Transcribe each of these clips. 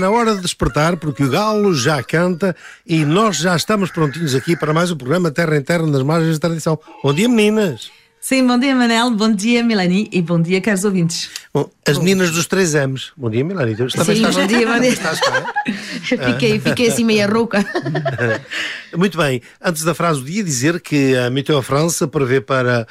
na hora de despertar, porque o galo já canta e nós já estamos prontinhos aqui para mais um programa Terra em Terra nas margens da tradição. Bom dia, meninas. Sim, bom dia, Manel, bom dia, Melanie, e bom dia, caros ouvintes. Bom, as meninas dos 3 M's. Bom dia, Melanie. Sim, bom dia. Estás cá? Fiquei assim meia rouca. Muito bem. Antes da frase do dia, dizer que a Météo France prevê para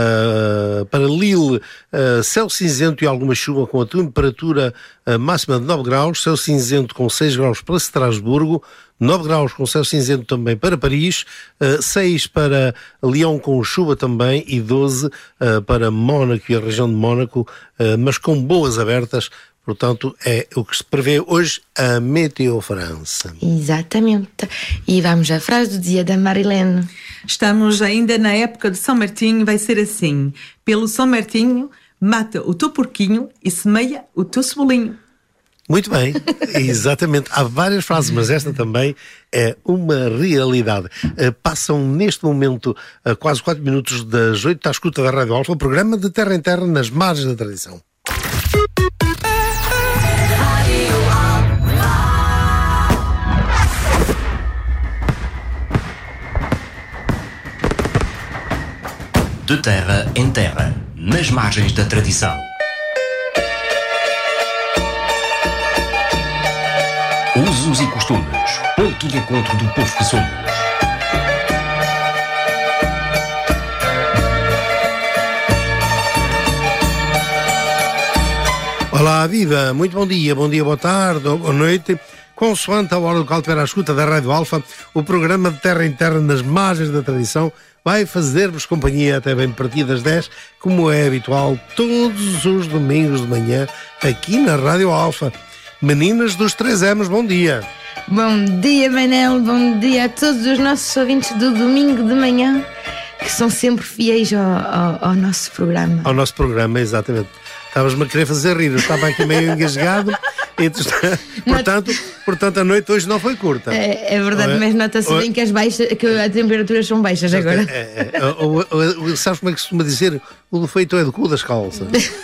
Lille céu cinzento e alguma chuva com a temperatura máxima de 9 graus, céu cinzento com 6 graus para Estrasburgo, 9 graus com céu cinzento também para Paris, 6 para Lyon com chuva também e 12 para Mónaco e a região de Mónaco, mas com boas abertas. Portanto, é o que se prevê hoje a Météo France. Exatamente. E vamos à frase do dia da Marilene. Estamos ainda na época de São Martinho, vai ser assim. Pelo São Martinho, mata o teu porquinho e semeia o teu cebolinho. Muito bem, exatamente. Há várias frases, mas esta também é uma realidade. Passam neste momento quase 4 minutos das 8 à escuta da Rádio Alfa, o programa de Terra em Terra nas margens da tradição. De terra em terra, nas margens da tradição. Usos e costumes, ponto de encontro do povo que somos. Olá, viva! Muito bom dia, boa tarde ou boa noite. Consoante a hora do qual tiver à escuta da Rádio Alfa, o programa de Terra em Terra nas margens da tradição vai fazer-vos companhia até bem partir das 10, como é habitual, todos os domingos de manhã, aqui na Rádio Alfa. Meninas dos 3 M's, bom dia. Bom dia, Manel, bom dia a todos os nossos ouvintes do domingo de manhã, que são sempre fiéis ao nosso programa. Ao nosso programa, exatamente. Estavas-me a querer fazer rir, eu estava aqui meio engasgado. Portanto, a noite hoje não foi curta. É verdade, mas nota-se bem que as temperaturas são baixas agora. Sabes como é que se costuma dizer? O defeito é do cu das calças.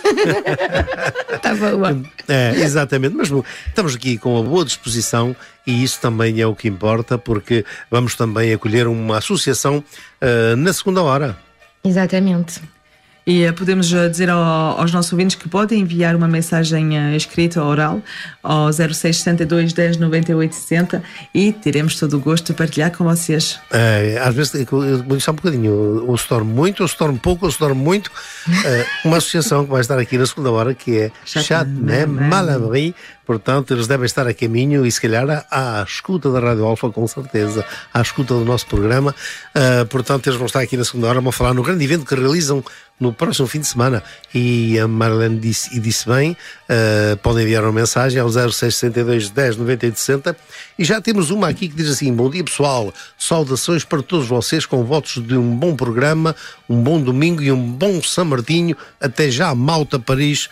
Está boa. Exatamente, mas estamos aqui com uma boa disposição e isso também é o que importa, porque vamos também acolher uma associação na segunda hora. Exatamente. E podemos dizer aos nossos ouvintes que podem enviar uma mensagem escrita ou oral ao 0662 10 98 60 e teremos todo o gosto de partilhar com vocês. Às vezes, eu vou deixar um bocadinho, ou se dorme muito, ou se dorme pouco, ou se dorme muito. Uma associação que vai estar aqui na segunda hora, que é Châtenay-Malabry. Portanto, eles devem estar a caminho e se calhar à escuta da Rádio Alfa, com certeza, à escuta do nosso programa. Portanto, eles vão estar aqui na segunda hora, vão falar no grande evento que realizam no próximo fim de semana. E a Marlene disse bem, podem enviar uma mensagem ao 0662 10 98 60. E já temos uma aqui que diz assim: bom dia pessoal, saudações para todos vocês com votos de um bom programa, um bom domingo e um bom São Martinho. Até já, Malta, Paris,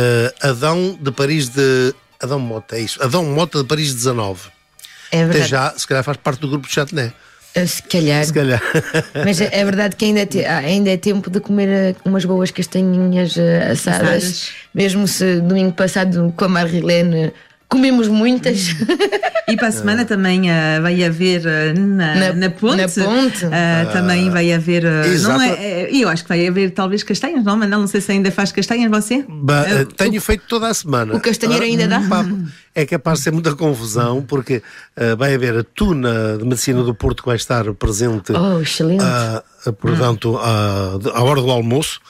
Adão de Paris de... Adão Mota, é isso. Adão Mota de Paris 19. É verdade. Até já, se calhar faz parte do grupo de Châtenay. Se calhar. Mas é verdade que ainda é tempo de comer umas boas castanhinhas assadas. Mesmo se domingo passado com a Marilene comemos muitas. E para a semana também vai haver na Ponte. Também vai haver. Eu acho que vai haver talvez castanhas, não? Mas não sei se ainda faz castanhas você. Tenho feito toda a semana. O castanheiro ainda dá? É capaz de ser muita confusão, porque vai haver a Tuna de Medicina do Porto que vai estar presente. Oh, excelente. Portanto, à hora do almoço.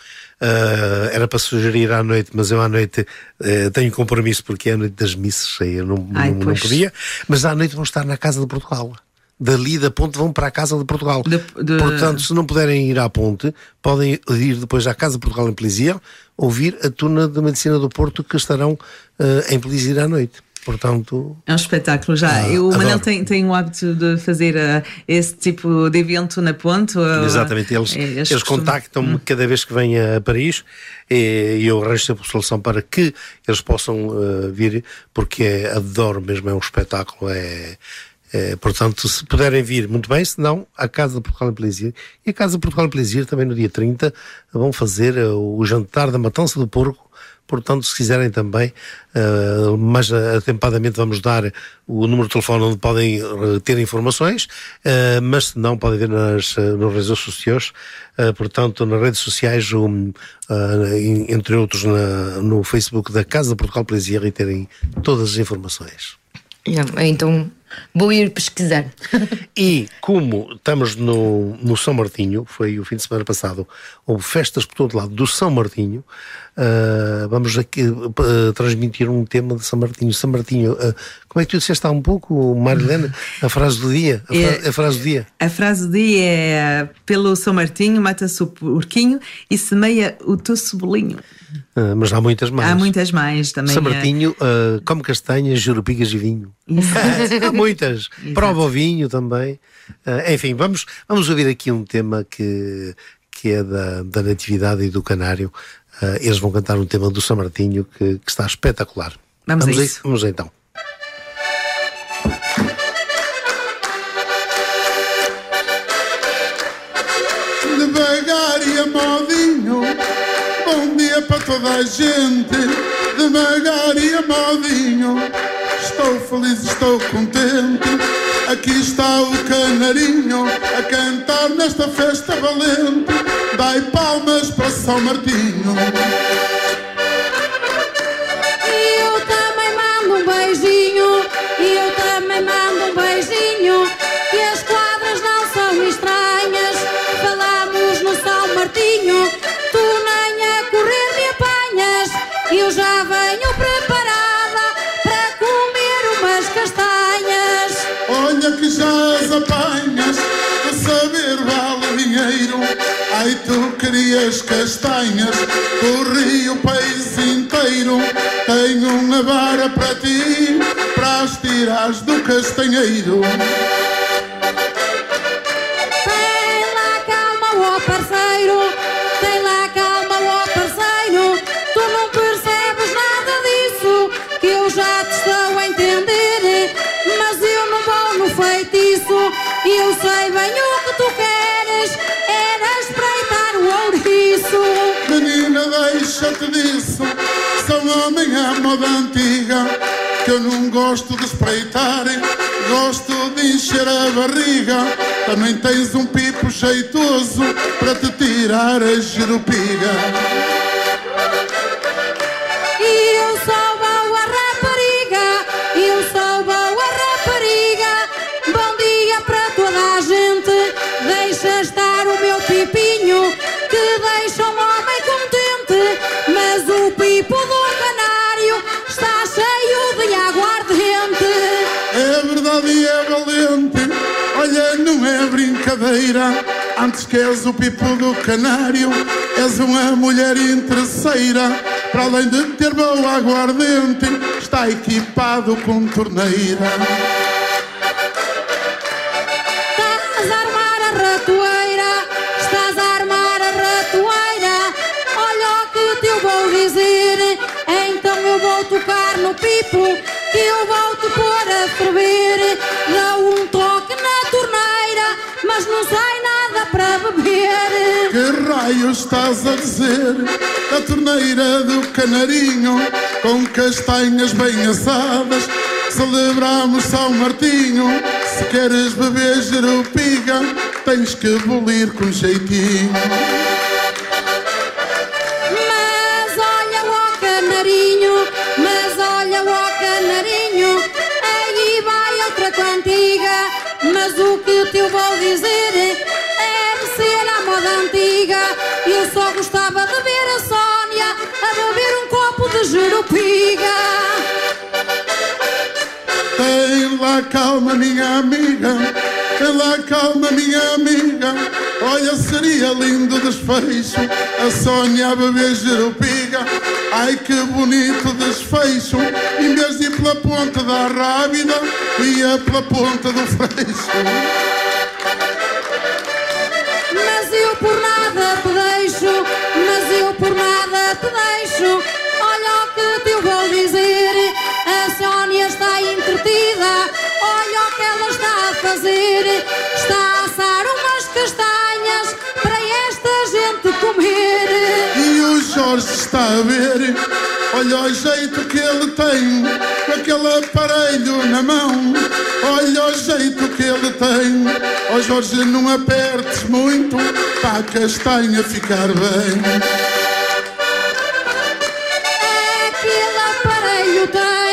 Era para sugerir à noite, mas eu à noite tenho compromisso porque é a noite das missas, eu não podia. Mas à noite vão estar na Casa de Portugal. Dali da Ponte vão para a Casa de Portugal. Portanto, se não puderem ir à Ponte, podem ir depois à Casa de Portugal em Pelizia, ouvir a Tuna de Medicina do Porto que estarão em Pelizia à noite. Portanto, é um espetáculo já. O Manel tem o hábito de fazer esse tipo de evento na Ponte. Exatamente, eles contactam-me cada vez que vêm a Paris e eu arranjo sempre a solução para que eles possam vir, porque adoro mesmo, é um espetáculo. Portanto, se puderem vir, muito bem, se não, a Casa de Portugal em Pelizia. E a Casa de Portugal em Pelizia também no dia 30 vão fazer o jantar da matança do porco portanto, se quiserem também, mais atempadamente vamos dar o número de telefone onde podem ter informações, mas se não, podem ver nas redes sociais, portanto, nas redes sociais, entre outros no Facebook da Casa de Portugal Poesia, e terem todas as informações. Então vou ir pesquisar. E como estamos no São Martinho, foi o fim de semana passado, houve festas por todo lado do São Martinho, vamos aqui transmitir um tema de São Martinho. São Martinho, como é que tu disseste há um pouco, Marilene, a frase do dia? A frase do dia. A frase do dia é: pelo São Martinho mata-se o porquinho e semeia o teu cebolinho. Mas há muitas mais. Há muitas mais também. São Martinho come castanhas, jurupigas e vinho. Há muitas. Exato. Prova o vinho também. Enfim, vamos ouvir aqui um tema que é da Natividade e do Canário. Eles vão cantar um tema do São Martinho que está espetacular. Vamos a isso. Vamos então. Devagar e a modinho, bom dia para toda a gente. Devagar e a modinho, estou feliz, estou contente. Aqui está o canarinho a cantar nesta festa valente. Dai palmas para São Martinho. E eu também mando um beijinho, e eu também mando um beijinho. Que as quadras não são estranhas, falamos no São Martinho. Tu nem a correr me apanhas, eu já venho preparada para comer umas castanhas. Olha que já as apanhas, a saber vale dinheiro. Ai, tu querias castanhas, corri o país inteiro. Tenho uma vara para ti, para as tirares do castanheiro. Tem lá calma, ó parceiro, tem lá calma, ó parceiro. Tu não percebes nada disso, que eu já te estou a entender. Mas eu não vou no feitiço, e eu sei bem o que tu queres, era espreitar o ouriço. Menina, deixa-te disso, sou homem à moda antiga, que eu não gosto de espreitar, gosto de encher a barriga. Também tens um pipo jeitoso para te tirar a jerupiga. E eu sou boa rapariga, eu sou boa rapariga. Bom dia para toda a gente, deixa estar o meu pipinho, que deixa um homem contente. Mas o pipo do canário está cheio de aguardente. É verdade e é valente, olha, não é brincadeira. Antes que és o pipo do canário, és uma mulher interesseira. Para além de ter boa aguardente, está equipado com torneira. Estás a armar a ratoeira, estás a armar a ratoeira. Olha o que te vou dizer, então eu vou tocar no pipo, que eu vou te pôr a ferver. Dá um toque na torneira, mas não sai nada para beber. Que raio estás a dizer? A torneira do canarinho, com castanhas bem assadas, celebramos São Martinho. Se queres beber jerupiga, tens que bolir com jeitinho. Mas olha o canarinho, mas olha o canarinho, aí vai outra cantiga. Mas o que eu te vou dizer é ser a moda antiga. Eu só gostava de ver a Sónia a beber um copo de jerupiga. Tem lá calma, minha amiga, tem lá calma, minha amiga. Olha, seria lindo desfecho, a Sónia a beber jerupiga. Ai, que bonito desfecho, em vez de ir pela ponta da Rábida, ia pela ponta do Freixo. Mas eu por nada te deixo, mas eu por nada te deixo. Olha o que te vou dizer, a Sónia está entretida. Olha o que ela está a fazer, está a assar umas castanhas para esta gente comer. E o Jorge está a ver, olha o jeito que ele tem, com aquele aparelho na mão. Olha o jeito que ele tem. Ó Jorge, não apertes muito para a castanha ficar bem. Aquele aparelho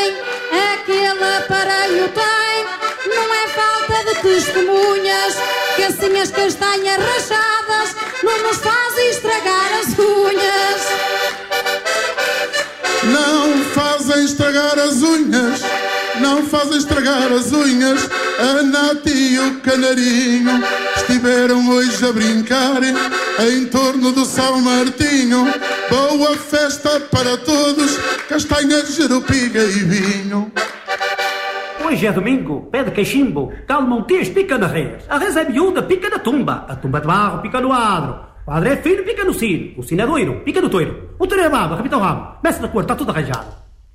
tem, não é falta de testemunhas, que assim as castanhas rachadas não nos fazem estragar as unhas. Não fazem estragar as unhas, não fazem estragar as unhas. A Nati e o Canarinho estiveram hoje a brincar em torno do São Martinho. Boa festa para todos, castanhas, jerupiga e vinho. Hoje é domingo, pé de cachimbo, calma um texto, pica na res. A res é miúda, pica na tumba. A tumba de barro, pica no adro. O adro é fino, pica no sino. O sino é doiro, pica no toiro. O toiro é baba, repita o rabo. Meça da cor, está tudo arranjado.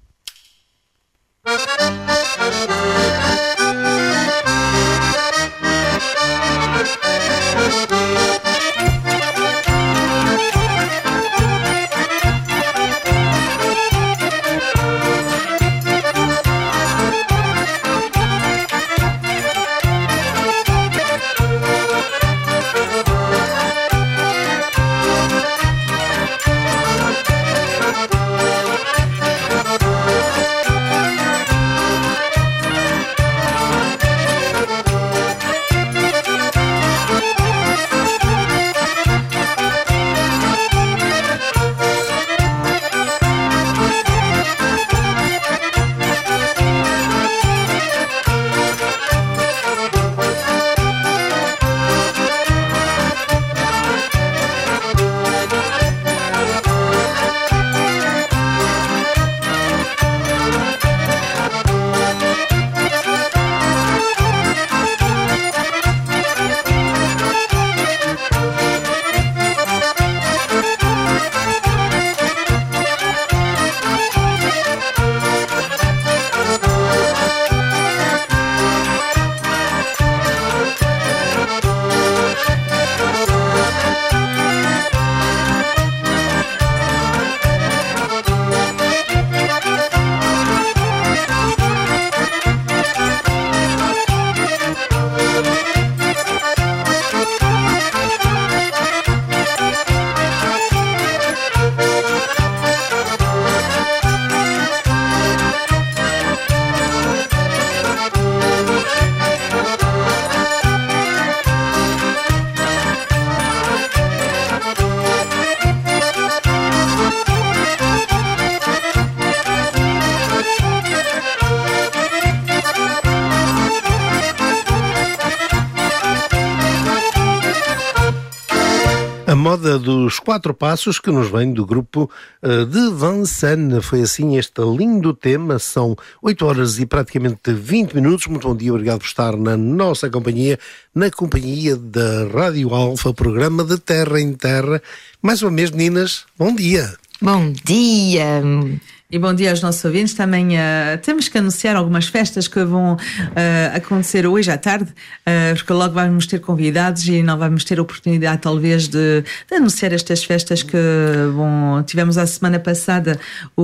A moda dos 4 passos que nos vem do grupo de Vincennes. Foi assim este lindo tema. São 8 horas e praticamente 20 minutos. Muito bom dia, obrigado por estar na nossa companhia, na companhia da Rádio Alfa, programa de Terra em Terra. Mais uma vez, meninas, bom dia. Bom dia. E bom dia aos nossos ouvintes. Também temos que anunciar algumas festas que vão acontecer hoje à tarde, porque logo vamos ter convidados e não vamos ter a oportunidade talvez de anunciar estas festas que tivemos a semana passada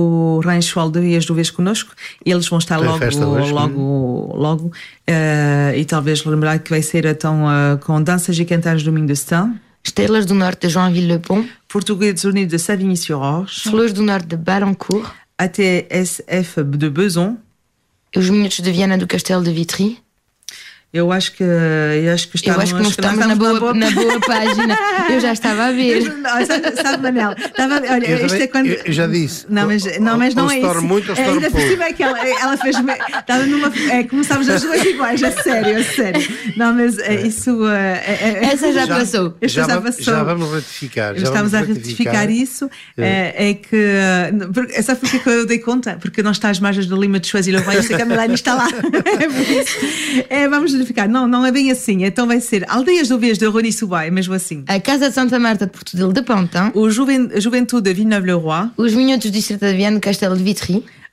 o Rancho Aldeias do Vez connosco, e eles vão estar logo e talvez lembrar que vai ser então com danças e cantares do Minho de São, Estrelas do Norte de Joinville-le-Pont, Portugueses Unidos de Savigny-sur-Orge, Flores do Norte de Barancourt, ATSF de Beson, e os Minutos de Viana do Castelo de Vitry. Eu acho que não estamos na boa página. Eu já estava a ver. Sabe, Manel? Olha, isto é quando... Eu já disse. Não, mas não é isso. Muito, ainda por cima é que ela fez. Estava numa. Começámos as duas iguais, a sério. Não, mas isso. Essa já passou. Já vamos retificar. Estamos a retificar isso. É que. Sabe porque que eu dei conta? Porque não está as margens do Lima de Choisy-le-Roi, eu sei que a Melanie está lá. É por isso. Vamos verificar. Não é bem assim. Então vai ser Aldeias do Vez de Rony-sous-Bois, é mesmo assim. A Casa de Santa Marta de Portudelo de Pantin. O Juventude de Villeneuve-le-Roi. Os Minhotos do Distrito de Viana do Castelo de Vitry.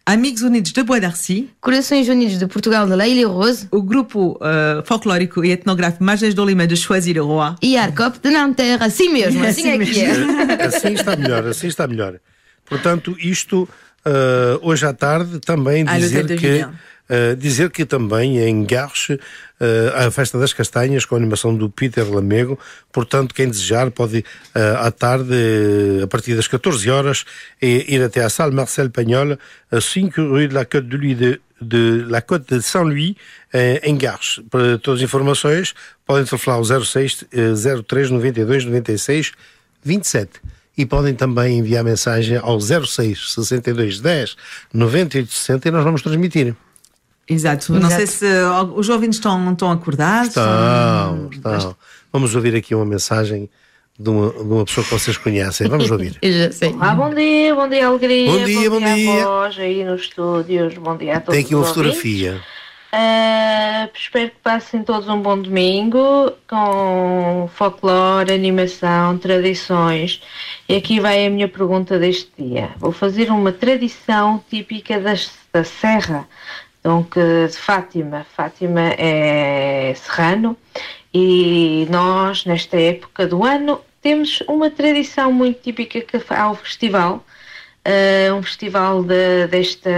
Amigos Unidos de Bois d'Arcy, Corações Unidos de Portugal de Leila e Rose, o grupo folclórico e etnográfico Margens do Lima de Choisy-le-Roi e Arcop de Nanterre, assim mesmo, assim é que é. Assim está melhor. Portanto, isto hoje à tarde também dizer que também em Garches a Festa das Castanhas com a animação do Peter Lamego. Portanto, quem desejar pode à tarde, a partir das 14 horas, ir até à Salle Marcel Pagnol, 5 rue de la Côte de Saint-Louis, em Garches. Para todas as informações podem telefonar ao 06 03 92 96 27. E podem também enviar mensagem ao 06 62 10 98 60 e nós vamos transmitir. Exato. Não sei se os ouvintes estão acordados. Estão. Vamos ouvir aqui uma mensagem de uma pessoa que vocês conhecem. Vamos ouvir. Eu já sei. Olá, bom dia, Alegria. Bom dia. A vós aí nos estúdios. Bom dia a todos. Tem aqui uma os fotografia. Espero que passem todos um bom domingo com folclore, animação, tradições. E aqui vai a minha pergunta deste dia. Vou fazer uma tradição típica da Serra, donc, de Fátima. Fátima é serrano e nós, nesta época do ano, temos uma tradição muito típica que há o festival. Um festival desta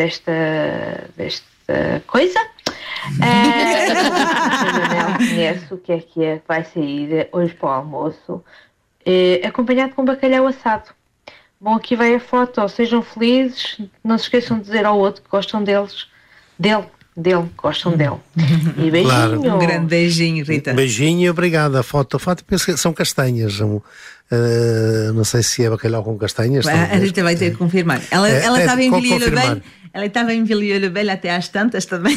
coisa. A conhece o que é, vai sair hoje para o almoço, acompanhado com bacalhau assado. Bom, aqui vai a foto, sejam felizes, não se esqueçam de dizer ao outro que gostam gostam dele. E beijinho. Claro. Um grande beijinho, Rita. Beijinho e obrigado. A foto penso que são castanhas. Não sei se é bacalhau com castanhas. A Rita vai ter que confirmar. Ela estava em Villiers-le-Bel. Ela estava em Villiers-le-Bel até às tantas também.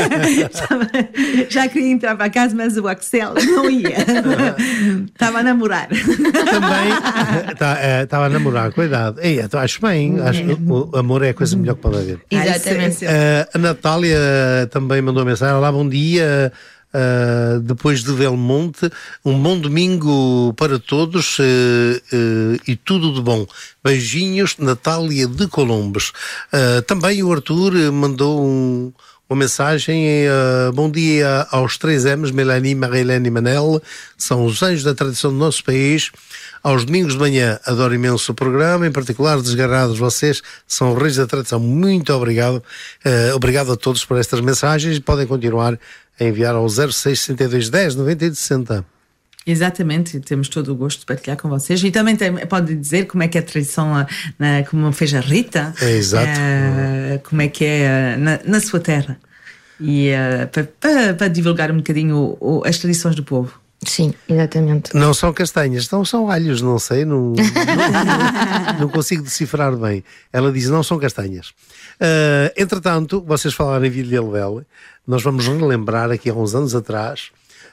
Já queria entrar para casa, mas o Axel não ia. Estava a namorar. Também estava a namorar, cuidado. Acho bem. O amor é a coisa melhor que pode haver. Exatamente. A Natália também mandou mensagem. Olá, bom dia. Depois de Belmonte, um bom domingo para todos e tudo de bom. Beijinhos, Natália de Colombes. Também o Arthur mandou uma mensagem. Bom dia aos 3M's, Melanie, Marilene e Manel, são os anjos da tradição do nosso país. Aos domingos de manhã adoro imenso o programa, em particular Desgarrados, vocês são reis da tradição. Muito obrigado. Obrigado a todos por estas mensagens e podem continuar a enviar ao 06 62 10 98 60. Exatamente, temos todo o gosto de partilhar com vocês e também pode dizer como é que é a tradição como fez a Rita. Exato. Como é que é na sua terra e para divulgar um bocadinho as tradições do povo. Sim, exatamente. Não são castanhas, não são alhos, não sei, não consigo decifrar bem. Ela diz não são castanhas. Entretanto, vocês falaram em Villiers-le-Bel, nós vamos relembrar aqui há uns anos atrás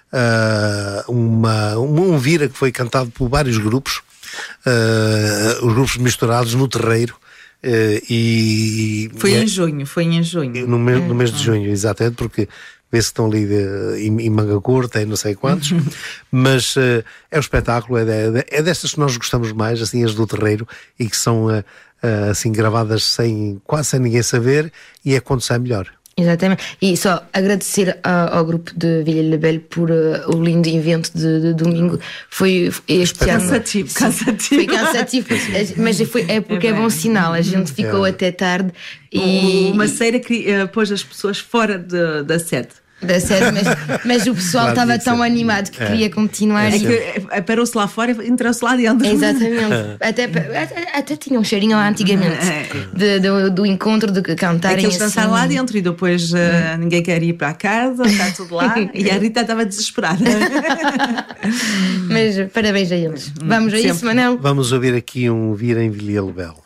um vira que foi cantado por vários grupos, os grupos misturados no terreiro. Foi em junho. No mês de junho, exatamente, porque vê-se que estão ali em manga curta e não sei quantos, mas é um espetáculo, é destas que nós gostamos mais, assim, as do terreiro, e que são assim gravadas quase sem ninguém saber, e é quando sai melhor. Exatamente, e só agradecer ao grupo de Villiers-le-Bel por o lindo evento de domingo. Foi este ano cansativo. Foi cansativo, mas é porque é bom sinal. A gente ficou até tarde e uma série que pôs as pessoas fora da sede. Mas o pessoal estava tão animado que queria continuar. Parou-se lá fora e entrou-se lá dentro. Exatamente. Até tinha um cheirinho lá antigamente do encontro, de cantarem. Eles dançaram lá dentro e depois ninguém quer ir para casa, está tudo lá. E a Rita estava desesperada. Mas parabéns a eles. Vamos a isso, Manel? Vamos ouvir aqui um vira em Villiers-le-Bel.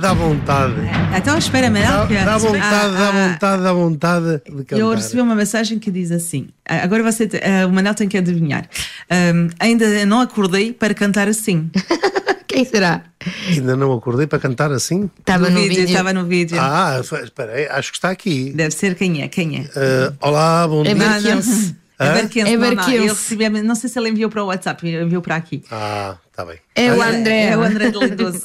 dá vontade. Então espera, Manel. Dá vontade de cantar. Eu recebi uma mensagem que diz assim: agora o Manel tem que adivinhar. Ainda não acordei para cantar assim. Quem será? Ainda não acordei para cantar assim? Estava no vídeo. Estava no vídeo. Espera aí, acho que está aqui. Deve ser quem é. Olá, bom dia. É Barquense. Eu recebi, não sei se ele enviou para o WhatsApp, enviou para aqui. Está bem. É o André. É o André de Lindoso.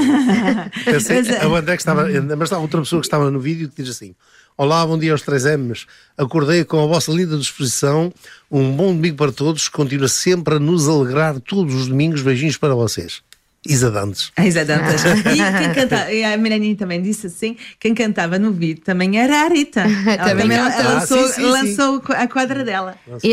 É o André que estava. Mas estava outra pessoa que estava no vídeo que diz assim: olá, bom dia aos 3M's. Acordei com a vossa linda disposição. Um bom domingo para todos. Continua sempre a nos alegrar todos os domingos. Beijinhos para vocês. Isa Dantas. Isa Dantas. E quem cantava, a Melaninha também disse assim: quem cantava no vídeo também era a Rita. Ela lançou a quadra dela.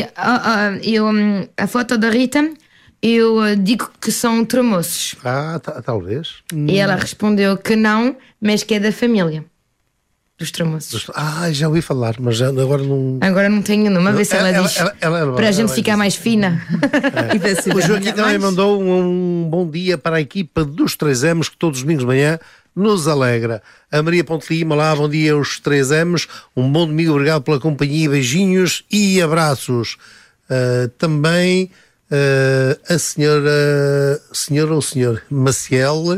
A foto da Rita, eu digo que são tremoços. Talvez. E ela respondeu que não, mas que é da família dos tremoços. Já ouvi falar, mas agora não. Agora não tenho nenhuma, vez se ela diz. Para a gente ficar mais fina. O Joaquim também mandou um bom dia para a equipa dos 3M's que todos os domingos de manhã nos alegra. A Maria Ponte Lima, lá, bom dia aos 3M's. Um bom domingo, obrigado pela companhia, beijinhos e abraços. Também a senhora ou senhor Maciel.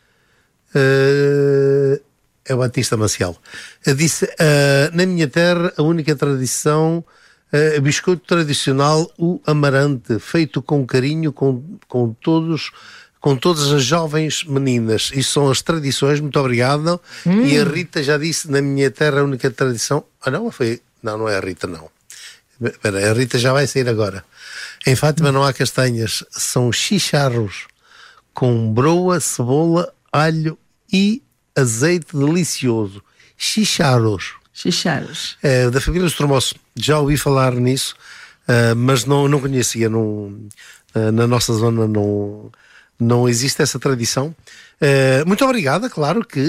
É o Batista Maciel. Disse, na minha terra, a única tradição, biscoito tradicional, o amarante, feito com carinho com todas as jovens meninas. Isso são as tradições, muito obrigado. E a Rita já disse, na minha terra, a única tradição... não é a Rita, não. Espera, a Rita já vai sair agora. Em Fátima não há castanhas, são chicharros com broa, cebola, alho e azeite delicioso. Chicharros. Da família dos Tremoços. Já ouvi falar nisso, mas não conhecia. Na nossa zona não existe essa tradição. Muito obrigada, claro que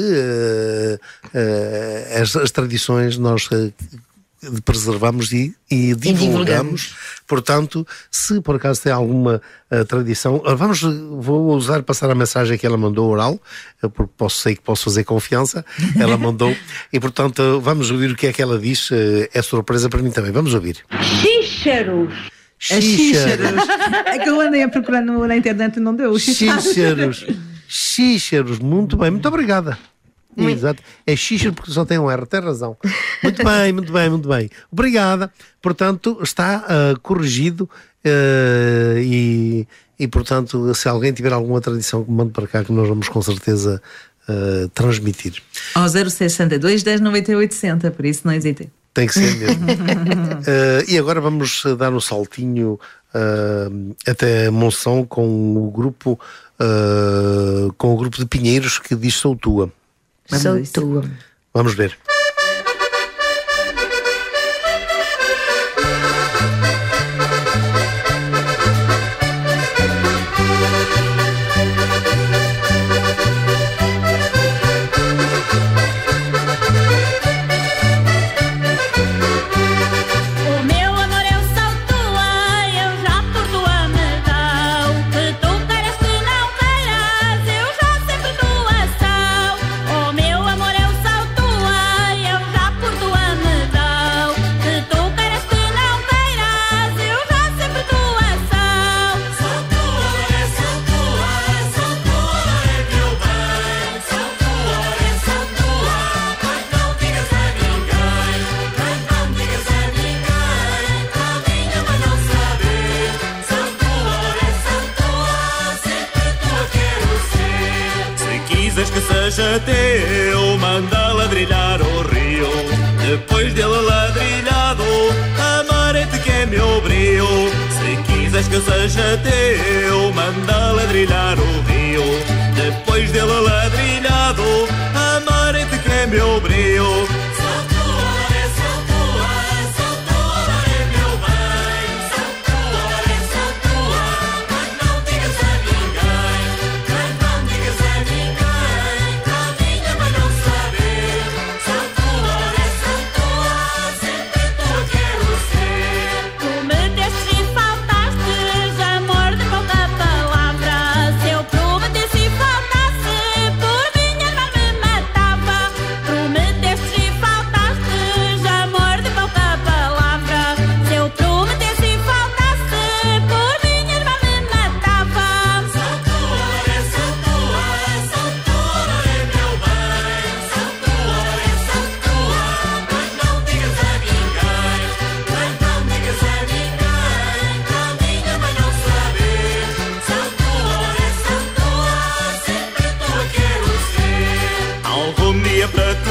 as tradições nós preservamos e divulgamos. Portanto, se por acaso tem alguma tradição, vou passar a mensagem que ela mandou oral, porque sei que posso fazer confiança. Ela mandou e portanto vamos ouvir o que é que ela diz. É surpresa para mim também. Vamos ouvir. Xícharos. É que eu andei a procurar na internet e não deu. Xícharos, muito bem, muito obrigada. Exato, é xícharo porque só tem um R, tem razão. Muito bem. Obrigada. Portanto, está corrigido e portanto, se alguém tiver alguma tradição que me mande para cá, que nós vamos com certeza transmitir. Ao 0662 10 98 60, por isso não hesitem. Tem que ser mesmo. E agora vamos dar um saltinho até Monção com o grupo de Pinheiros que diz Sou Tua. Vamos ver. seja teu, manda ladrilhar o rio. Depois dele ladrilhado, amar-te que é meu brio. Se quiseres que seja teu, manda ladrilhar o rio. Depois dele ladrilhado, amar-te que é meu brio. Tu me deste e faltaste, amor de pouca palavra. Se eu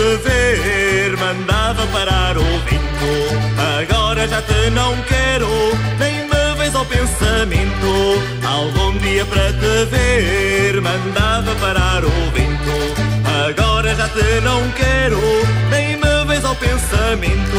te ver, mandava parar o vento. Agora já te não quero, nem me vens ao pensamento. Algum dia para te ver, mandava parar o vento. Agora já te não quero, nem me vens ao pensamento.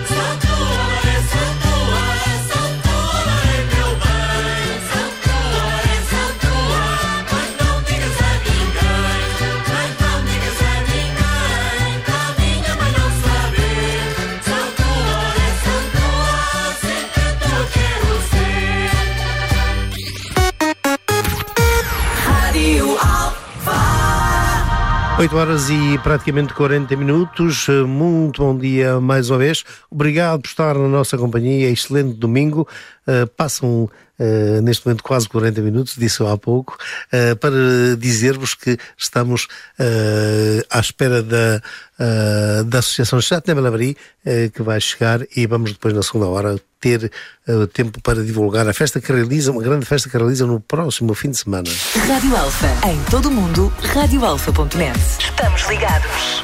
Alfa. 8 horas e praticamente 40 minutos. Muito bom dia mais uma vez. Obrigado por estar na nossa companhia. Excelente domingo. Passam neste momento quase 40 minutos, disse eu há pouco, para dizer-vos que estamos à espera da Associação Chat Malabrì, que vai chegar, e vamos depois na segunda hora ter tempo para divulgar a festa que realiza, uma grande festa que realiza no próximo fim de semana. Rádio Alfa, em todo o mundo, radioalfa.net. Estamos ligados.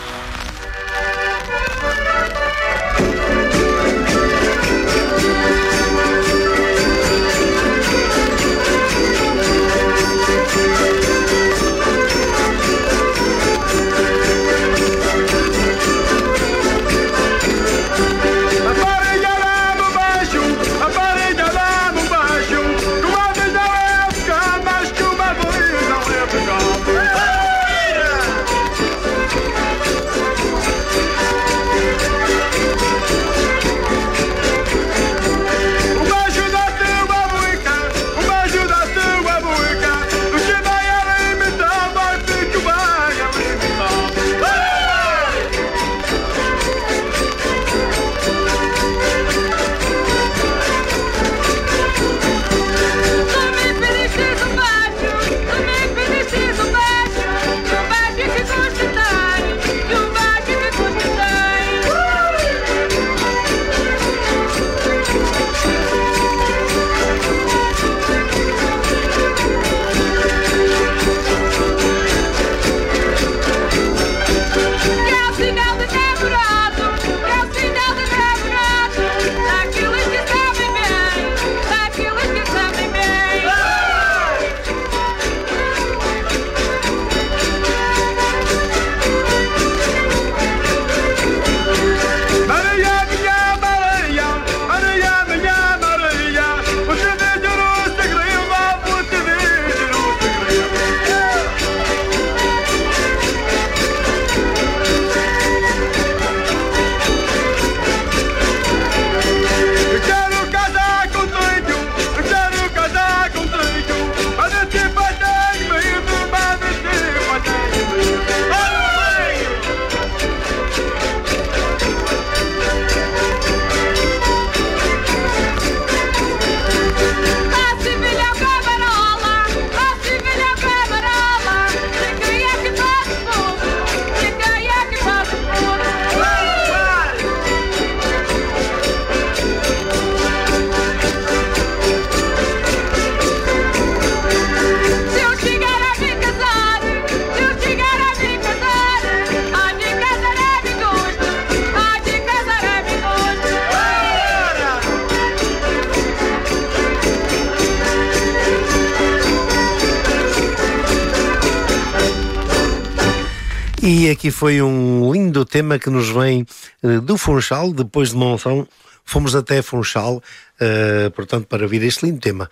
E aqui foi um lindo tema que nos vem do Funchal. Depois de Monção fomos até Funchal, portanto, para ouvir este lindo tema.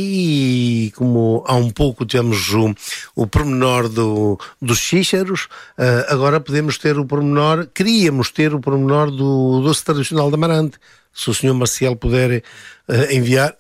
E como há um pouco tivemos o pormenor dos xíxaros, agora podemos ter o pormenor, queríamos ter o pormenor do doce tradicional de Amarante. Se o Sr. Marcial puder enviar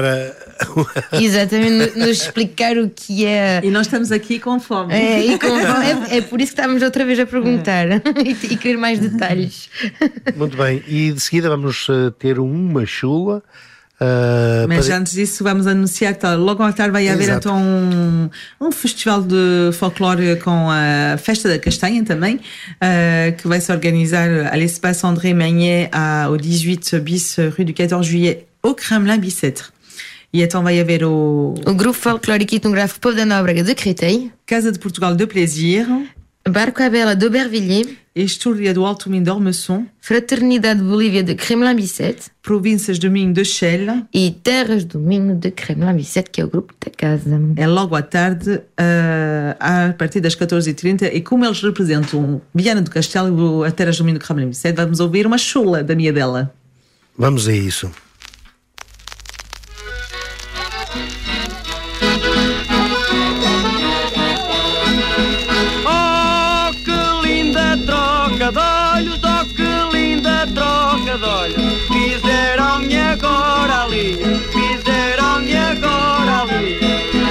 Exatamente, nos explicar o que é. E nós estamos aqui com fome. É por isso que estávamos outra vez a perguntar e querer mais detalhes. Muito bem, e de seguida vamos ter uma chula. Mas antes disso vamos anunciar que logo à tarde vai haver então um festival de folclore com a Festa da Castanha também, que vai se organizar à l'espace André Magnet au 18 bis rue du 14 juillet au Kremlin Bicêtre. E então vai haver o Grupo Folclórico e Etnográfico Povo da Nóbrega de Créteil, Casa de Portugal de Plaisir, Barco à Vela d'Aubervilliers, Estúria do Alto Minho de Ormesson, Fraternidade Bolívia de Cremelin-Bicêtre, Províncias do Minho de Chelles e Terras do Minho de Cremelin-Bicêtre, que é o grupo da casa. É logo à tarde, a partir das 14h30, e como eles representam Viana do Castelo e a Terras do Minho de Cremelin-Bicêtre, vamos ouvir uma chula da minha dela. Vamos a isso. Fizeram-me agora ali, fizeram-me agora ali.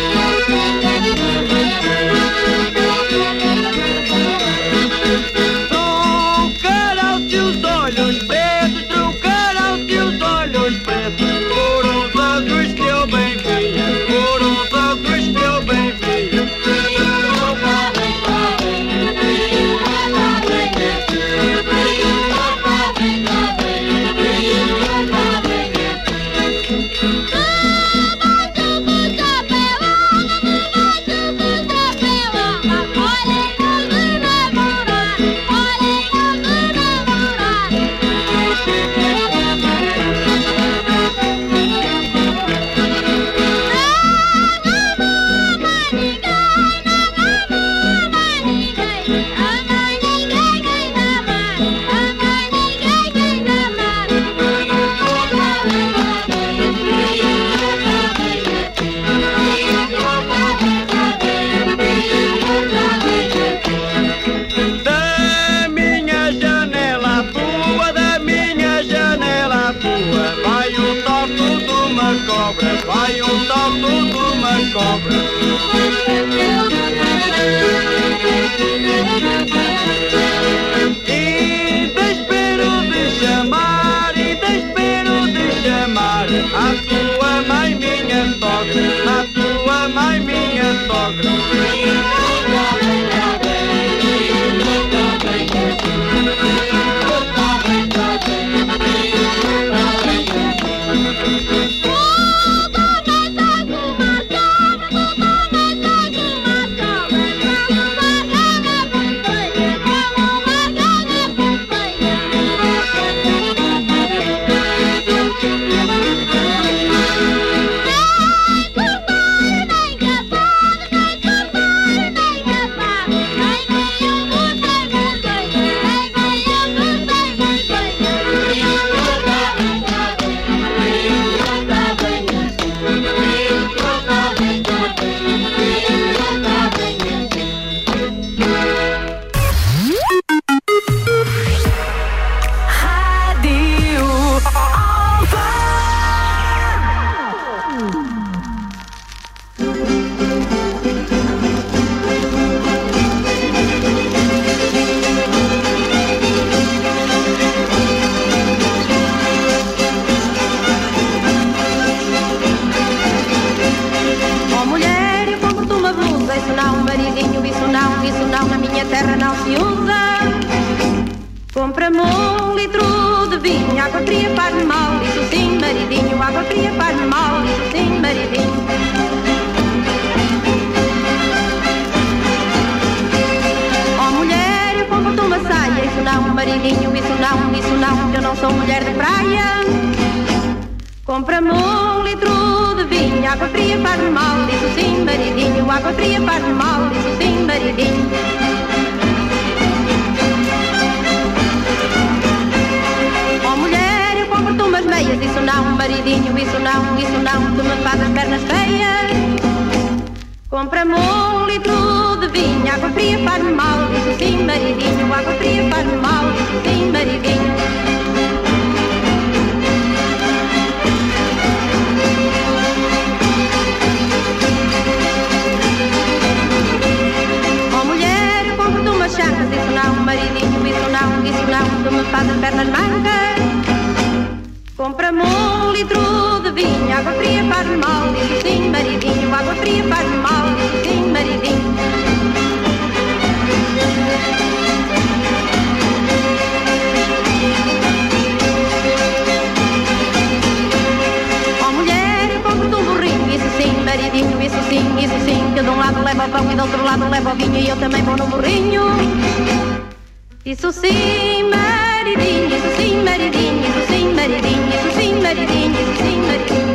Trocaram-te os olhos pretos, trocaram-te os olhos pretos, por uns azuis que eu bem via, por uns azuis que eu bem via. Vai um salto de uma cobra. Ainda espero de chamar, ainda espero de chamar a tua mãe, minha sogra, a tua mãe, minha sogra. Compra-me um litro de vinho, água fria faz-me mal, isso sim, maridinho, água fria faz-me mal, isso sim, maridinho. Oh mulher, eu compro-te uma saia, isso não, maridinho, isso não, que eu não sou mulher de praia. Compra-me um litro de vinho, água fria faz-me mal, isso sim, maridinho, água fria faz-me mal, isso sim, maridinho. Umas meias, isso não, maridinho, isso não, tu me faz as pernas feias. Compra-me um litro de vinho, água fria faz-me mal, isso sim, maridinho, água fria faz-me mal, isso sim, maridinho. Oh mulher, eu compro-te umas chancas, isso não, maridinho, isso não, tu me faz as pernas mancas. Compra-me um litro de vinho, água fria faz-me mal, isso sim, maridinho, água fria faz-me mal, isso sim, maridinho. Oh mulher, eu compro-te um burrinho, isso sim, maridinho, isso sim, que de um lado leva o pão e do outro lado leva o vinho e eu também vou no burrinho. Isso sim, maridinho, isso sim, maridinho, isso sim, maridinho, isso sim, maridinho, isso sim, maridinho.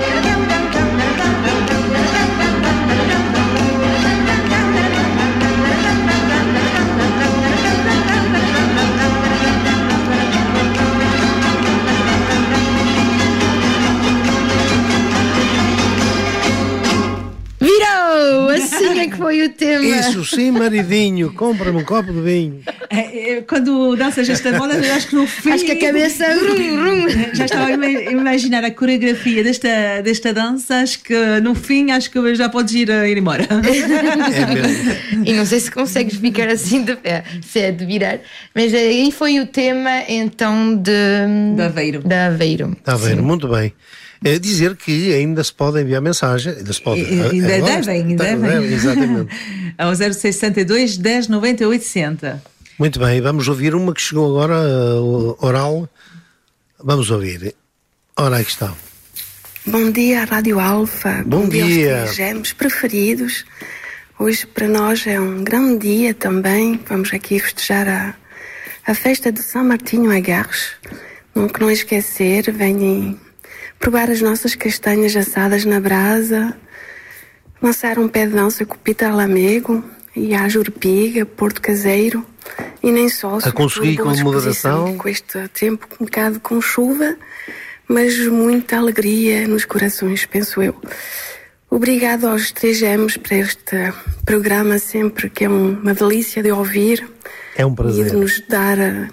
Assim é que foi o tema. Isso sim, maridinho, compra-me um copo de vinho. Quando danças esta moda, eu acho que no fim. Acho que a cabeça. Já estava a imaginar a coreografia desta dança. Acho que no fim, acho que já podes ir embora. É mesmo. E não sei se consegues ficar assim de pé, se é de virar. Mas aí foi o tema então de Aveiro. Aveiro, muito bem. Dizer que ainda se pode enviar mensagem. Ainda se pode. Ainda devem. Exatamente. Ao 0662 10 98 60. Muito bem, vamos ouvir uma que chegou agora, oral. Vamos ouvir. Ora, aqui está. Bom dia, Rádio Alfa. Bom dia. Aos trigémeos preferidos. Hoje para nós é um grande dia também. Vamos aqui festejar a festa de São Martinho Agarres. Nunca não esquecer, venham provar as nossas castanhas assadas na brasa, lançar um pé de dança com o Pita Lamego e a Jurpiga, Porto Caseiro, e nem só. A conseguir com moderação. Com este tempo um bocado com chuva, mas muita alegria nos corações, penso eu. Obrigado aos trigémeos por este programa sempre, que é uma delícia de ouvir. É um prazer. E de nos dar a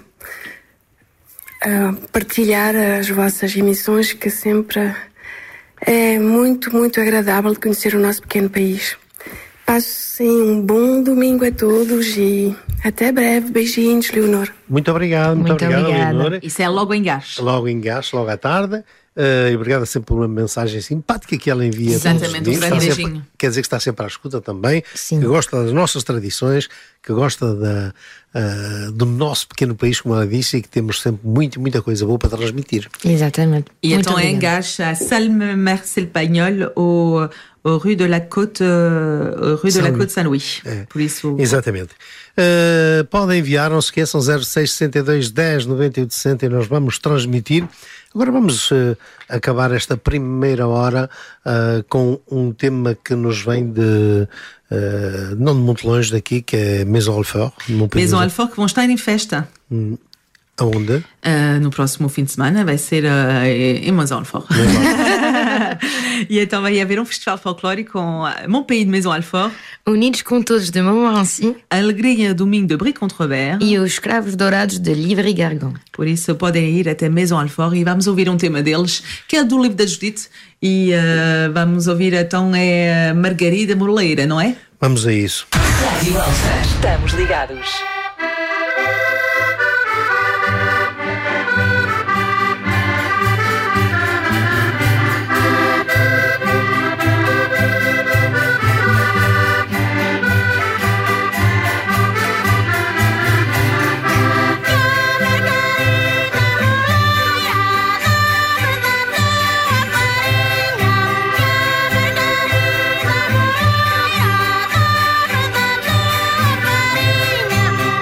partilhar as vossas emissões, que sempre é muito, muito agradável de conhecer o nosso pequeno país. Passem um bom domingo a todos e até breve. Beijinhos, Leonor. Muito obrigado, muito obrigado, Leonor. Isso é logo em Gás. Logo em Gás, logo à tarde. E obrigada sempre por uma mensagem simpática que ela envia. Exatamente, um grande beijinho. Quer dizer que está sempre à escuta também. Sim. Que gosta das nossas tradições, que gosta do nosso pequeno país, como ela disse, e que temos sempre muita coisa boa para transmitir. Exatamente. E Muito então em Gás, a Salme-Marcel-Pagnol, au rue de la Côte Saint-Louis. Por isso. Exatamente. Podem enviar, não se esqueçam, 0662 10 98 60 e nós vamos transmitir. Agora vamos acabar esta primeira hora com um tema que nos vem não de muito longe daqui, que é Maison Alfort. Maison Alfort, que vão estar em festa. Aonde? No próximo fim de semana vai ser em Maison Alfort. E então vai haver um festival folclórico com Mon Pays de Maison Alfort, Unidos com Todos de Montmorency, a Alegria Domingo de Brie-Contrebert e os Escravos Dourados de Livry-Gargan. Por isso podem ir até Maison Alfort e vamos ouvir um tema deles, que é do livro da Judite, e vamos ouvir então Margarida Morleira, não é? Vamos a isso. Rádio Alfa, estamos ligados. Farinha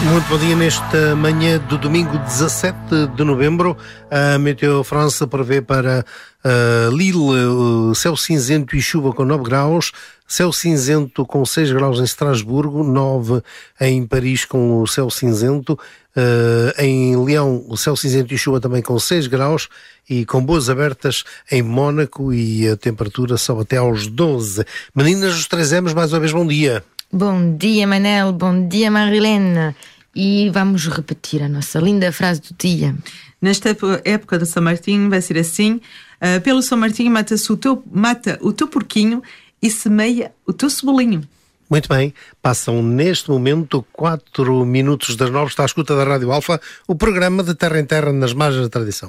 Muito bom dia nesta manhã do domingo 17 de novembro. A Meteo France prevê para Lille céu cinzento e chuva com 9 graus, céu cinzento com 6 graus em Estrasburgo, 9 em Paris com o céu cinzento, em Lyon o céu cinzento e chuva também com 6 graus e com boas abertas em Mónaco e a temperatura sobe até aos 12. Meninas dos 3Ms, mais uma vez bom dia. Bom dia, Manel, bom dia, Marilene. E vamos repetir a nossa linda frase do dia. Nesta época de São Martinho vai ser assim: pelo São Martinho mata o teu porquinho e semeia o teu cebolinho. Muito bem, passam neste momento 4 minutos das 9, está à escuta da Rádio Alfa, o programa de Terra em Terra nas margens da tradição.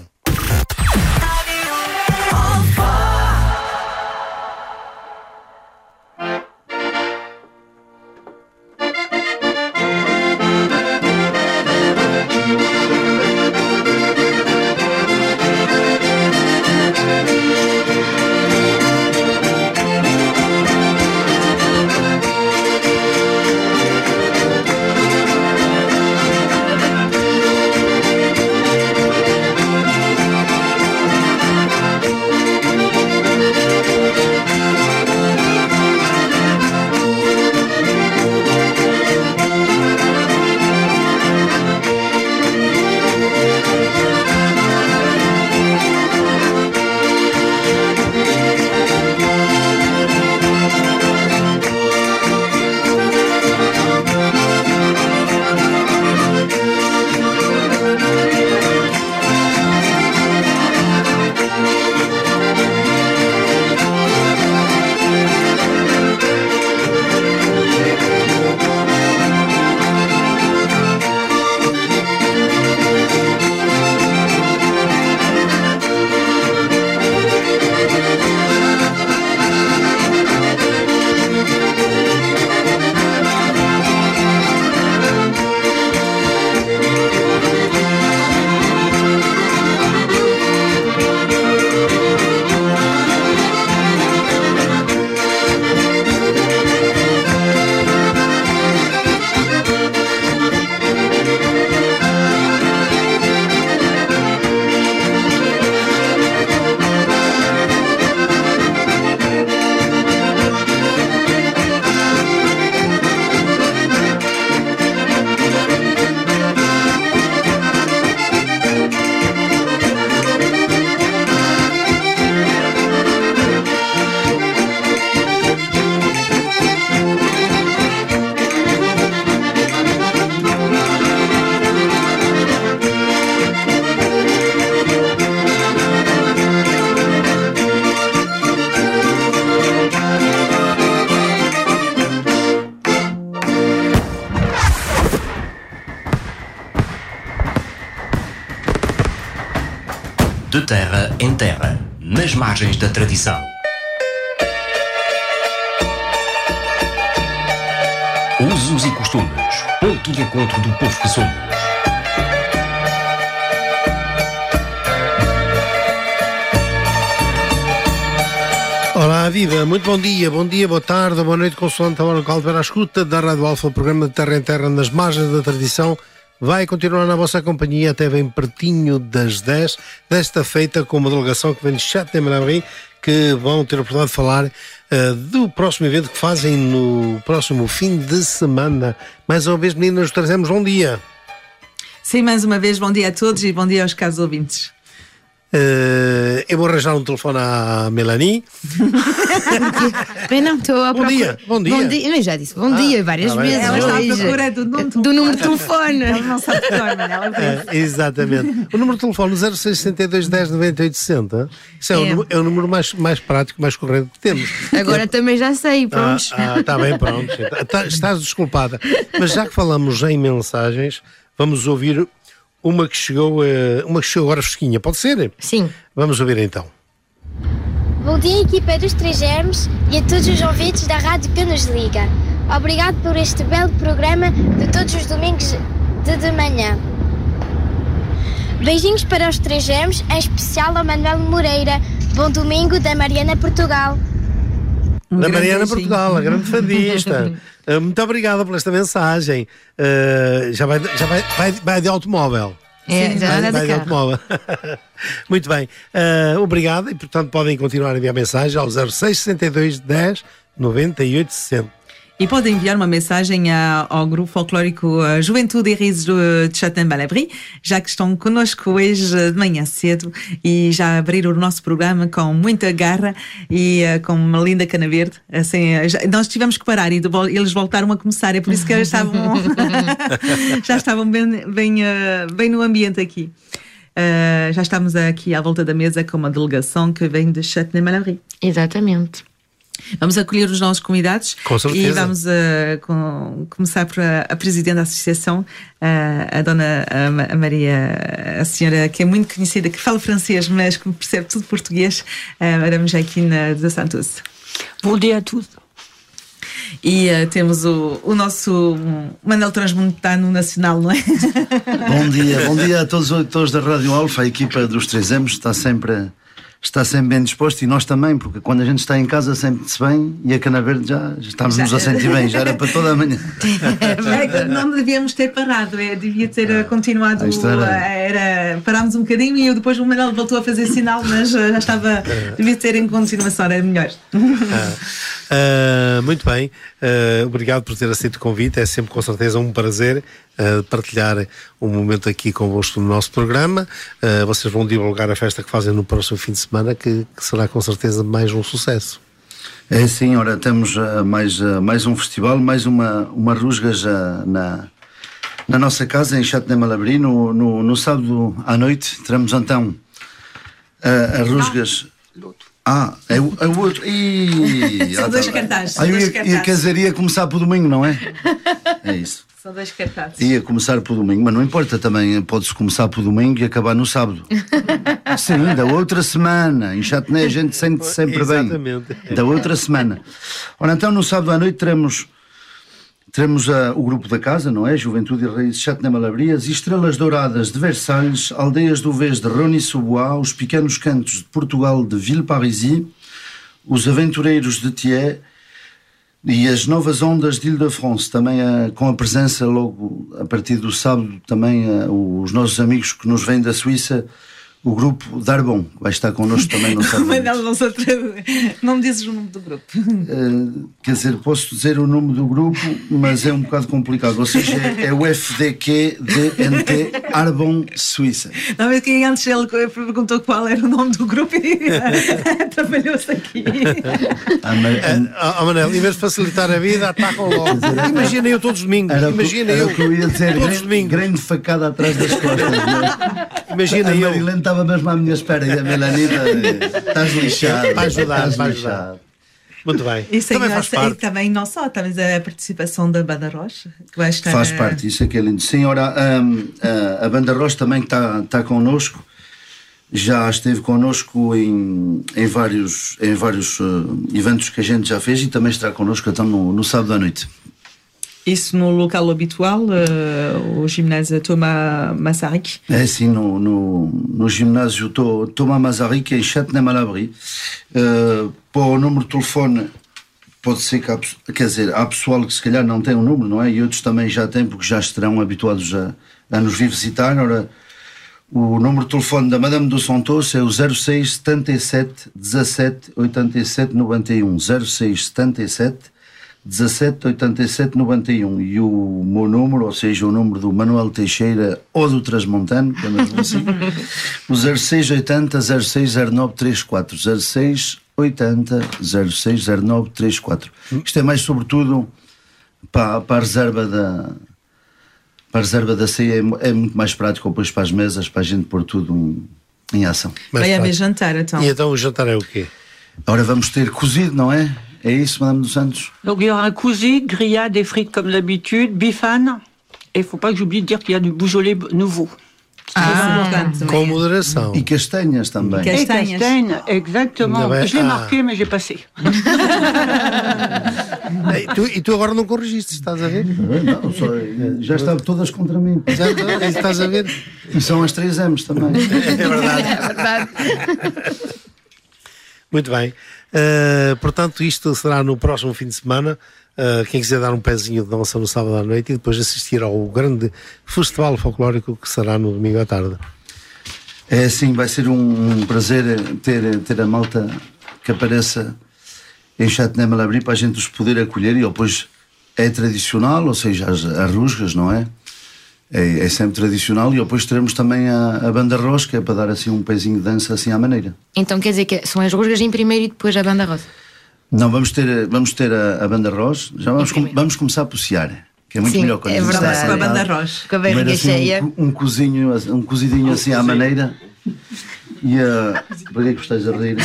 De terra em terra, nas margens da tradição. Usos e costumes, ponto de encontro do povo que somos. Olá, viva, muito bom dia, boa tarde, boa noite, consoante a hora local para a escuta da Rádio Alfa, o programa de Terra em Terra nas margens da tradição. Vai continuar na vossa companhia até bem pertinho das 10, desta feita com uma delegação que vem de Châteauneuf, que vão ter a oportunidade de falar do próximo evento que fazem no próximo fim de semana. Mais uma vez, meninas, trazemos bom dia. Sim, mais uma vez, bom dia a todos e bom dia aos caros ouvintes. Eu vou arranjar um telefone à Melanie. Bem, não, estou a procurar. Bom dia. Eu já disse bom dia várias vezes. Ela está à procura do número de telefone. Ela não sabe de cor, mas ela tem. Exatamente. O número de telefone 0662 10 98 60. Isso é o número mais prático, mais correto que temos. Agora também já sei, pronto. Está bem, pronto. Estás desculpada. Mas já que falamos em mensagens, vamos ouvir uma que chegou agora fresquinha, pode ser? Sim. Vamos ouvir então. Bom dia, equipa dos 3Ms e a todos os ouvintes da rádio que nos liga. Obrigado por este belo programa de todos os domingos de manhã. Beijinhos para os 3Ms, em especial ao Manuel Moreira. Bom domingo da Mariana Portugal. Da Mariana Portugal, a grande fadista. Muito obrigada por esta mensagem. Já vai de automóvel. Vai de automóvel. Muito bem. Obrigado. E, portanto, podem continuar a enviar mensagem ao 0662 10 98 60. E podem enviar uma mensagem ao grupo folclórico Juventude e Risos de Châtenay-Malabry, já que estão connosco hoje de manhã cedo e já abriram o nosso programa com muita garra e com uma linda cana verde. Assim, nós tivemos que parar e eles voltaram a começar, é por isso que eles estavam já estavam bem no ambiente aqui. Já estamos aqui à volta da mesa com uma delegação que vem de Châtenay-Malabry. Exatamente. Vamos acolher os nossos convidados. Com certeza. E vamos começar por a Presidente da Associação, a Dona Maria, a senhora que é muito conhecida, que fala francês, mas que percebe tudo português, Madame Jaquina de Santos. Bom dia a todos. E temos o nosso Manel Transmontano Nacional, não é? Bom dia a todos os auditores da Rádio Alfa. A equipa dos 3M está sempre bem disposto, e nós também, porque quando a gente está em casa sente-se bem, e a Cana Verde já estamos nos a sentir bem, já era para toda a manhã. Não devíamos ter parado, devia ter continuado. Parámos um bocadinho e depois o Manel voltou a fazer sinal, mas já estava, devia ter em continuação, era melhor. Muito bem, obrigado por ter aceito o convite. É sempre com certeza um prazer partilhar um momento aqui convosco no nosso programa. Vocês vão divulgar a festa que fazem no próximo fim de semana, que será com certeza mais um sucesso. É sim, ora, temos mais um festival, mais uma rusga já na nossa casa em Châtenay-Malabry. No sábado à noite teremos então as rusgas. É o outro. São dois cartazes. E a casaria começar por domingo, não é? É isso. São dois cartazes. Ia começar por domingo, mas não importa, também pode-se começar por domingo e acabar no sábado. Sim, da outra semana. Em Châtenay a gente sente sempre bem. Da outra semana. Ora, então no sábado à noite teremos o grupo da casa, não é? Juventude e Raízes Châtenay-Malabry, as Estrelas Douradas de Versalhes, Aldeias do Vez de Rony-sous-Bois, os Pequenos Cantos de Portugal de Villeparisis, os Aventureiros de Thiers e as Novas Ondas de Ile-de-France, também com a presença logo a partir do sábado também os nossos amigos que nos vêm da Suíça, o grupo Darbon, que vai estar connosco também no sábado. Não me dizes o nome do grupo. Quer dizer, posso dizer o nome do grupo, mas é um bocado complicado. Ou seja, é o FDQ-DNT Arbon Suíça. Não, mas quem antes ele perguntou qual era o nome do grupo e trabalhou-se aqui. Manel, em vez de facilitar a vida, atacam logo. Imagina eu todos os domingos. Imagina eu. Que eu ia dizer, grande facada atrás das costas. Imagina eu. A Marilene estava mesmo à minha espera e a Melanita, estás lixado. Vai ajudar. Muito bem. Isso também faz parte. E também não só, também a participação da Banda Rocha, que vai estar... Faz parte, isso é que é lindo. Sim, ora, a Banda Rocha também está connosco, já esteve connosco em vários eventos que a gente já fez, e também estará connosco então no sábado à noite. Isso no local habitual, o ginásio Thomas Masaryk? É sim, no ginásio Thomas Masaryk em Châtenay-Malabry. Para o número de telefone, pode ser que há pessoal que se calhar não tem um número, não é? E outros também já têm, porque já estarão habituados a nos vir visitar. Ora, o número de telefone da Madame do Santos é o 06 77 17 87 91. 06 77 17 87 91, e o meu número, ou seja, o número do Manuel Teixeira ou do Transmontano, que é mesmo assim, o 0680 060934, 0680 060934. Isto é mais sobretudo para a reserva da ceia, é muito mais prático depois para as mesas, para a gente pôr tudo em ação. Vai haver jantar então. E então o jantar é o quê? Agora vamos ter cozido, não é? É isso, Madame dos Santos? Donc il y aura cousis, grillades et frites comme d'habitude, bifane, et il ne faut pas que j'oublie de dire qu'il y a du Beaujolais nouveau. Com moderação. E castanhas também. Castanhas, exatamente. Je l'ai marqué, mas j'ai passé. E tu agora não corrigiste, estás a ver? Não, já estavam todas contra mim. Estás a ver? E são as 3M's também. É verdade. É verdade. Muito bem. Portanto, isto será no próximo fim de semana. Quem quiser dar um pezinho de dança no sábado à noite e depois assistir ao grande festival folclórico que será no domingo à tarde. É sim, vai ser um prazer ter a malta que apareça em Châtenay-Malabry para a gente os poder acolher. E depois é tradicional, ou seja, as rusgas, não é? É sempre tradicional. E depois teremos também a banda rosa, que é para dar assim um pezinho de dança assim à maneira. Então quer dizer que são as rusgas em primeiro e depois a banda rosa? Não, vamos ter a banda rosa. Já vamos começar a puciar, que é muito melhor quando é verdade, com a banda rosa, com a barriga assim, cheia. Um cozidinho assim à maneira. Para que estás a rir?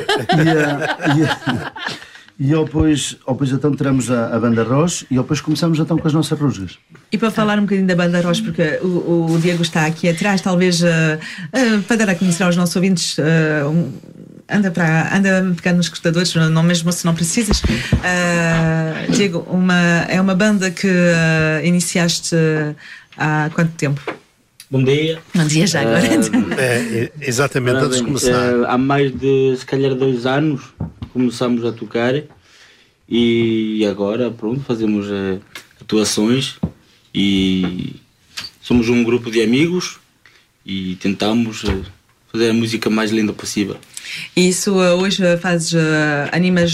E depois então teremos a banda rosa e depois começamos então com as nossas rusgas. E para falar um bocadinho da banda rosa, porque o Diego está aqui atrás, talvez para dar a conhecer aos nossos ouvintes, anda pegando nos escutadores, não mesmo se não precisas. Diego, é uma banda que iniciaste há quanto tempo? Bom dia. Bom dia já agora. Exatamente, antes de começar. Há mais de, se calhar, 2 anos começamos a tocar e agora, pronto, fazemos atuações e somos um grupo de amigos e tentamos fazer a música mais linda possível. E isso hoje animas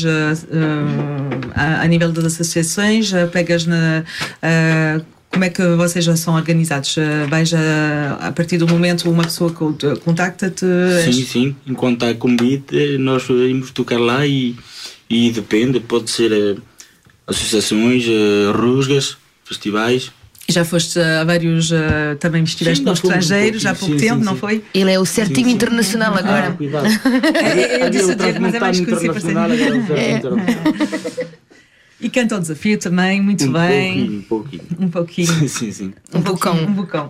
a nível das associações, pegas como é que vocês já são organizados? Vais a partir do momento uma pessoa contacta-te? Sim, enquanto há convite nós iremos tocar lá e depende, pode ser associações, rusgas, festivais. Já foste a vários, também estiveste no estrangeiro já há pouco tempo, não foi? Ele é o certinho internacional agora. Cuidado. Eu disse a dizer, mas é mais conhecido para E canta o desafio também, muito bem. Um pouquinho. Sim. Um bocão.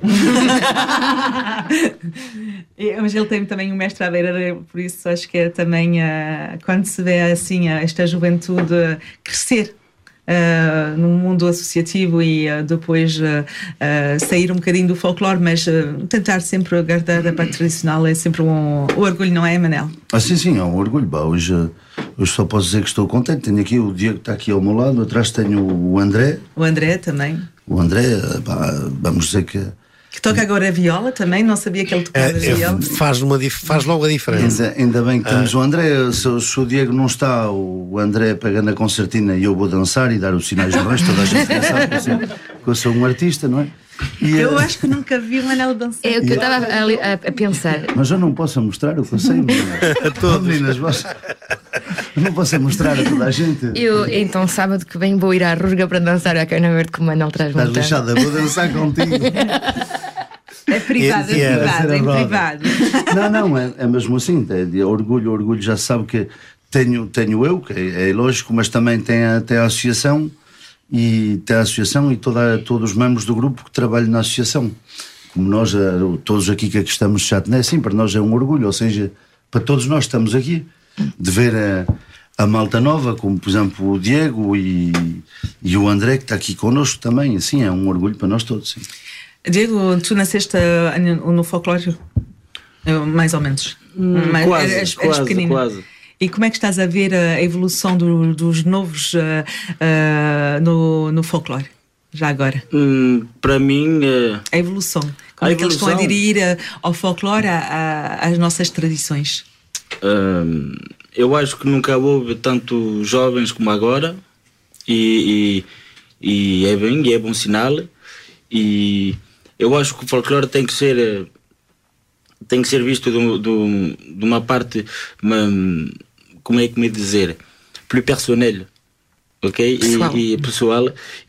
Mas ele tem também um mestre à beira, por isso acho que é também quando se vê assim esta juventude crescer no mundo associativo e depois sair um bocadinho do folclore, mas tentar sempre guardar a parte tradicional é sempre um orgulho, não é, Manel? Sim, é um orgulho. Hoje só posso dizer que estou contente. Tenho aqui o Diego, que está aqui ao meu lado, atrás tenho o André. O André também. O André, vamos dizer que toca agora a viola também, não sabia que ele tocava a viola. Faz logo a diferença. Ainda bem que temos o André. Se o Diego não está, o André pegando a concertina e eu vou dançar e dar os sinais do resto, toda a gente sabe que eu sou um artista, não é? Eu acho que nunca vi o Manel dançar. É o que eu estava a pensar. Mas eu não posso mostrar o que eu sei, meninas. Não posso mostrar a toda a gente. Eu, então, sábado que vem, vou ir à rusga para dançar a Cana Verde que o Manel traz. Estás lixada, vou dançar contigo. É privado, é privado. Não, é mesmo assim. É orgulho já sabe que tenho eu, que é lógico, mas também tem a associação. E tem a associação e todos os membros do grupo que trabalham na associação. Como nós, todos aqui que estamos de Châtenay, sim, para nós é um orgulho, ou seja, para todos nós estamos aqui, de ver a malta nova, como por exemplo o Diego e o André, que está aqui connosco também, assim, é um orgulho para nós todos, sim. Diego, tu nasceste no folclore? Mais ou menos? Quase. E como é que estás a ver a evolução dos novos no folclore, já agora? Para mim... A evolução. Como é que eles estão a aderir ao folclore, às nossas tradições? Eu acho que nunca houve tanto jovens como agora e é bom sinal. E eu acho que o folclore tem que ser visto de uma parte, como é que me dizer, plus personnel, ok? Pessoal.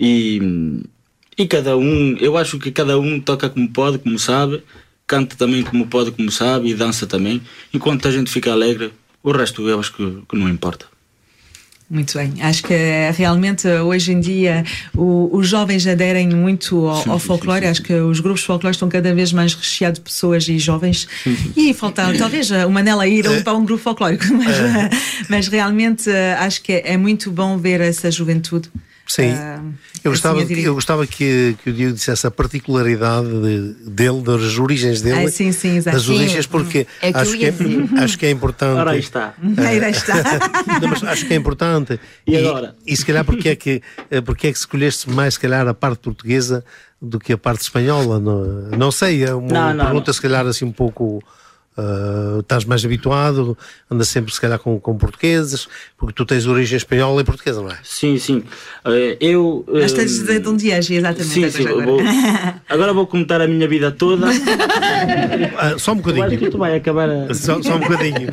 E cada um, eu acho que cada um toca como pode, como sabe, canta também como pode, como sabe, e dança também. Enquanto a gente fica alegre, o resto eu acho que não importa. Muito bem, acho que realmente hoje em dia os jovens aderem muito ao folclore. Sim. Acho que os grupos folclóricos estão cada vez mais recheados de pessoas e jovens. E falta talvez o Manel a ir para um grupo folclórico, mas realmente acho que é muito bom ver essa juventude Sim, eu gostava que o Diogo dissesse a particularidade dele, das origens dele, sim, exato. das origens, porque acho que é importante. Ora, aí está. Não, mas acho que é importante. E agora? E se calhar porque é que escolheste mais, se calhar, a parte portuguesa do que a parte espanhola? Não sei, é uma pergunta se calhar assim um pouco... estás mais habituado, andas sempre se calhar com portugueses, porque tu tens origem espanhola e portuguesa, não é? Sim. Eu... Mas tens de dizer de onde és, exatamente. Sim, agora vou contar a minha vida toda. Só um bocadinho. Eu acho que tu vai acabar Só um bocadinho.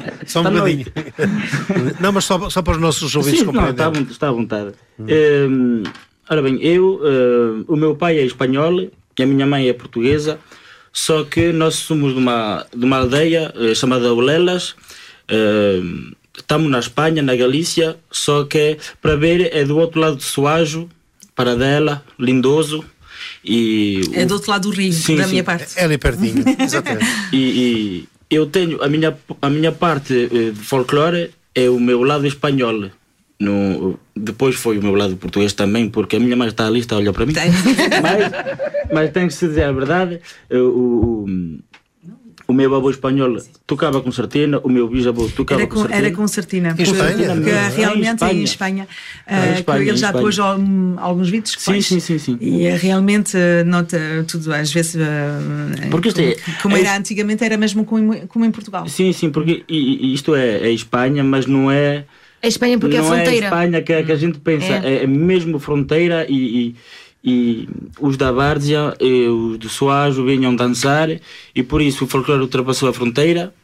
Não, mas só para os nossos ouvintes compreenderem. Está à vontade. Ora bem, o meu pai é espanhol e a minha mãe é portuguesa. Só que nós somos de uma aldeia chamada Olelas, estamos na Espanha, na Galícia, só que para ver é do outro lado de Soajo, Paradela, Lindoso. É do outro lado do rio, da minha parte. É ali pertinho, exatamente. E eu tenho a minha parte de folclore é o meu lado espanhol. Depois foi o meu lado português também, porque a minha mãe está ali, está a olhar para mim. Mas tem que se dizer a verdade, o meu avô espanhol tocava concertina, o meu bisavô tocava concertina. Era concertina. Em Espanha? Porque realmente em Espanha, ele já pôs alguns vídeos que faz. Sim. E realmente nota tudo, às vezes, porque como era antigamente, era mesmo como em Portugal. Sim, porque isto é Espanha, mas não é... É Espanha porque é fronteira. Não é Espanha que a gente pensa, é mesmo fronteira e os da Várzea e os de Soajo vinham dançar e por isso o folclore ultrapassou a fronteira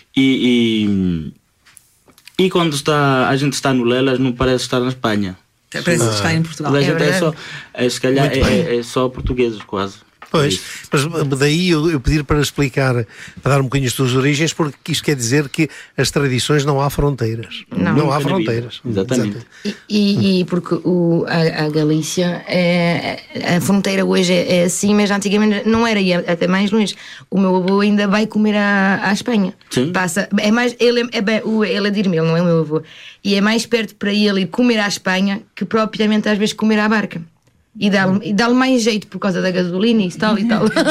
e quando a gente está no Lelas não parece estar na Espanha. Parece estar em Portugal. A gente se calhar é só portugueses quase. Pois, mas daí eu pedir para explicar, para dar um bocadinho as tuas origens, porque isto quer dizer que as tradições não há fronteiras. Não há fronteiras. Exatamente. E porque a Galícia, a fronteira hoje é assim, mas antigamente não era, e até mais longe. O meu avô ainda vai comer à Espanha. Sim. É mais, ele é de Irmel, não é o meu avô. E é mais perto para ele ir comer à Espanha que propriamente às vezes comer à barca. E dá-lhe mais jeito por causa da gasolina e tal.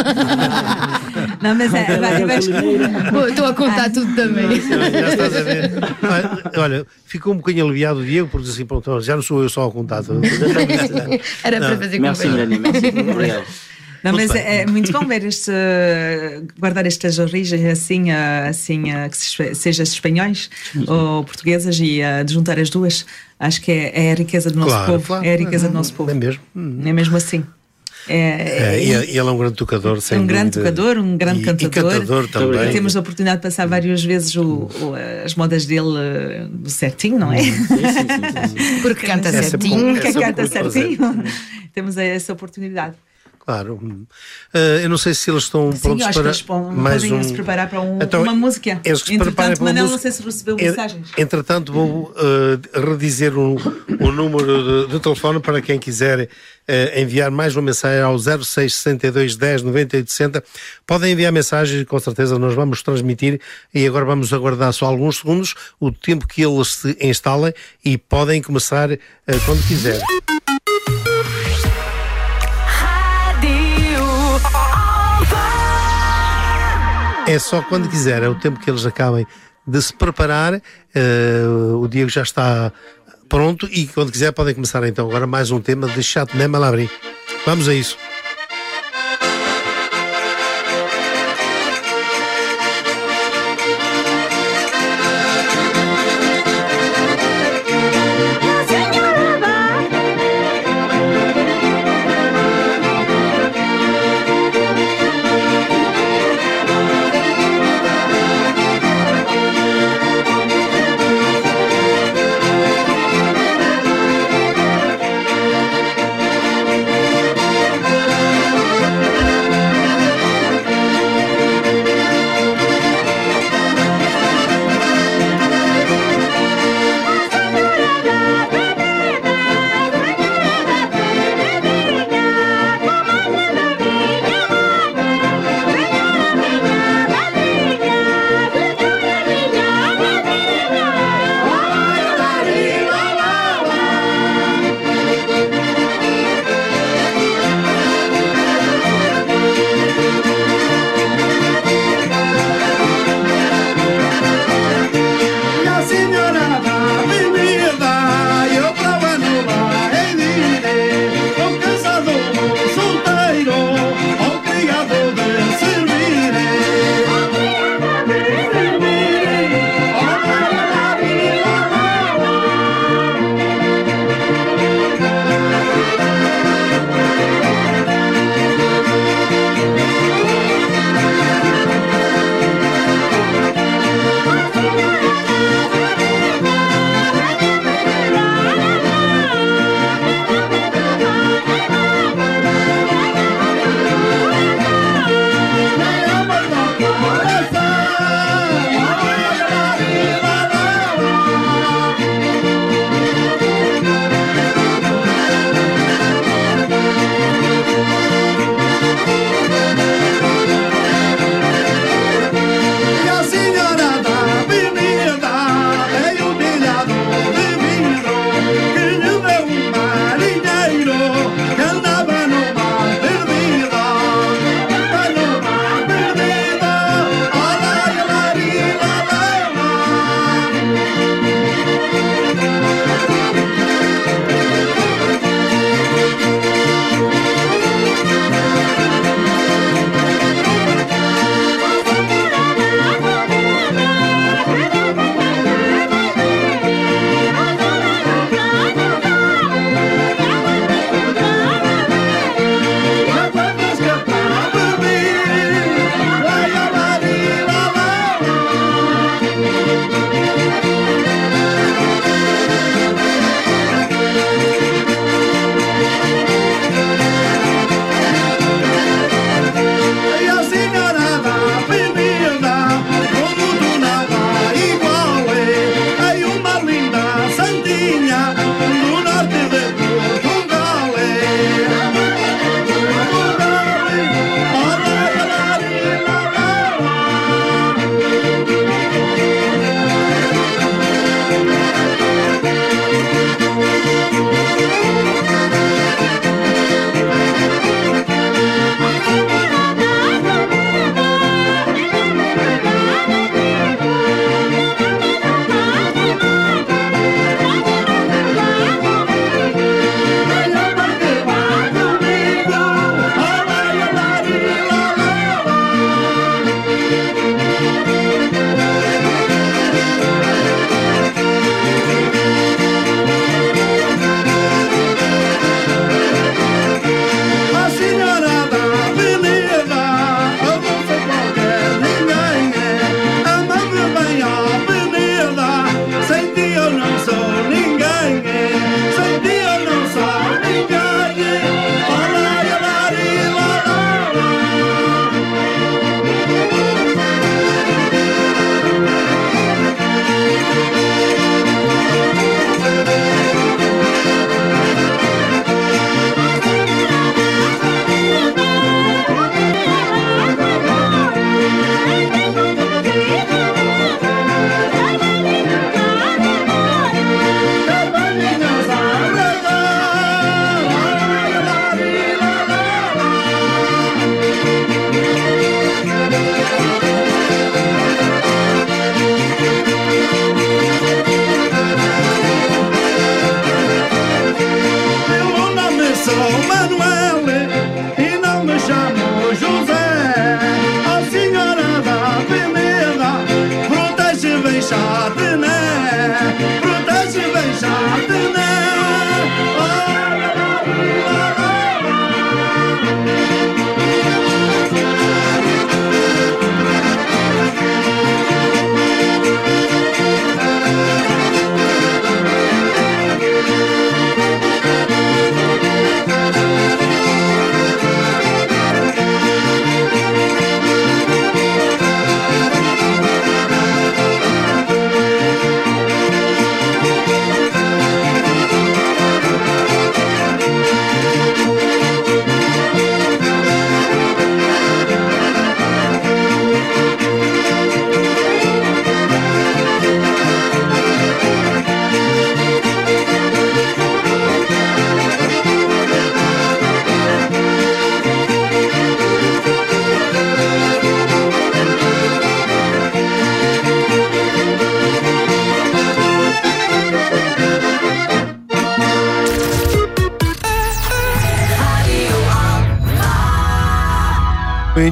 Não, mas estou a contar tudo também. Já estás a ver. Olha, ficou um bocadinho aliviado o Diego, porque assim, pronto, já não sou eu só a contar. Era para fazer companhia. Obrigado. Não, mas é muito bom ver guardar estas origens assim que sejam espanhóis ou portuguesas e de juntar as duas. Acho que é a riqueza do nosso povo. Claro. É a riqueza do nosso povo. É mesmo. É mesmo assim. E ele é um grande tocador, sem dúvida. Grande tocador, um grande cantador. E cantador também. Temos a oportunidade de passar várias vezes as modas dele certinho, não é? Sim. Porque canta certinho. Temos essa oportunidade. Claro. Eu não sei se eles estão prontos acho para que eles mais podem se preparar para uma música. Entretanto, Manel, não sei se recebeu mensagens. Entretanto, vou redizer o número de telefone para quem quiser enviar mais uma mensagem ao 0662 10 98 60. Podem enviar mensagens, com certeza nós vamos transmitir, e agora vamos aguardar só alguns segundos, o tempo que eles se instalem, e podem começar quando quiserem. É só quando quiser, é o tempo que eles acabem de se preparar. O Diego já está pronto e quando quiser podem começar então agora mais um tema de Chatné Malabry. Vamos a isso.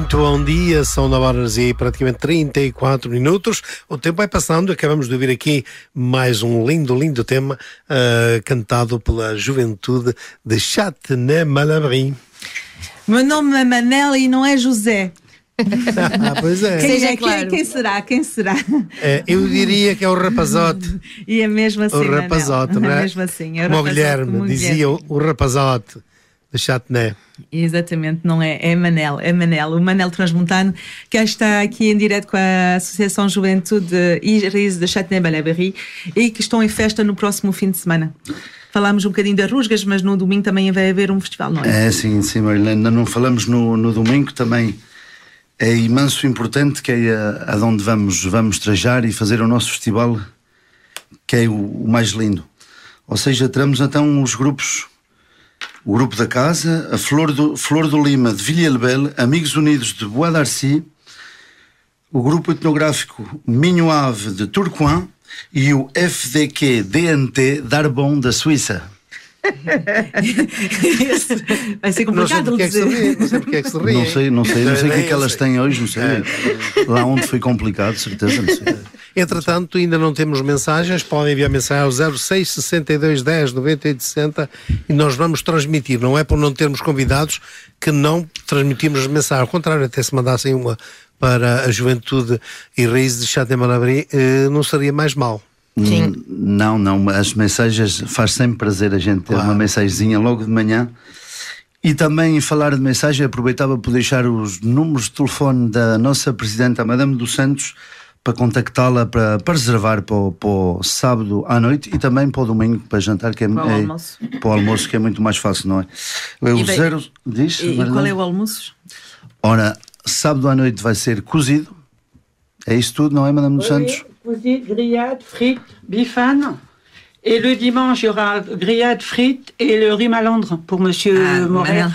Muito bom dia, são 9 horas e praticamente 34 minutos. O tempo vai passando, acabamos de ouvir aqui mais um lindo tema cantado pela juventude de Châtenay-Malabry. Meu nome é Manel e não é José. Pois é. Quem será? Eu diria que é o rapazote. E é mesmo assim, o rapazote, Manel. não é? É mesmo assim. Como o Guilherme dizia, o rapazote de Châtenay. Exatamente, não é? É Manel. O Manel Transmontano, que está aqui em direto com a Associação Juventude de Châtenay-Malabry e que estão em festa no próximo fim de semana. Falámos um bocadinho das rusgas, mas no domingo também vai haver um festival, não é? Sim, Marilene, ainda não falamos no domingo também. É imenso importante, que é aonde vamos trajar e fazer o nosso festival, que é o mais lindo. Ou seja, teremos então os grupos, o grupo da casa, a Flor do Lima de Vilhelbel, Amigos Unidos de Bois d'Arcy, o grupo etnográfico Minho Ave de Tourcoing e o FDQ DNT Darbon da Suíça. Vai ser complicado de dizer. Não sei porque é que se ri. Não sei o que é que elas têm hoje, não sei. Lá onde foi complicado, certeza, não sei. Entretanto, ainda não temos mensagens. Podem enviar mensagem ao 06 62 10 98 60 e nós vamos transmitir. Não é por não termos convidados que não transmitimos mensagens. Ao contrário, até se mandassem uma para a Juventude e Raiz de Châtenay-Malabry, não seria mais mal. Sim. Não, as mensagens faz sempre prazer a gente ter uma mensagenzinha logo de manhã. E também em falar de mensagem, aproveitava por deixar os números de telefone da nossa Presidenta, a Madame dos Santos, para contactá-la para reservar para o sábado à noite e também para o domingo, para jantar, que para o almoço, que é muito mais fácil, não é? E qual é o almoço? Ora, sábado à noite vai ser cozido. É isso tudo, não é, Madame dos Santos? Cozido, grillade, frites, bifane. Et le dimanche, il y aura grillade, frites et le riz malandre pour Monsieur Morel.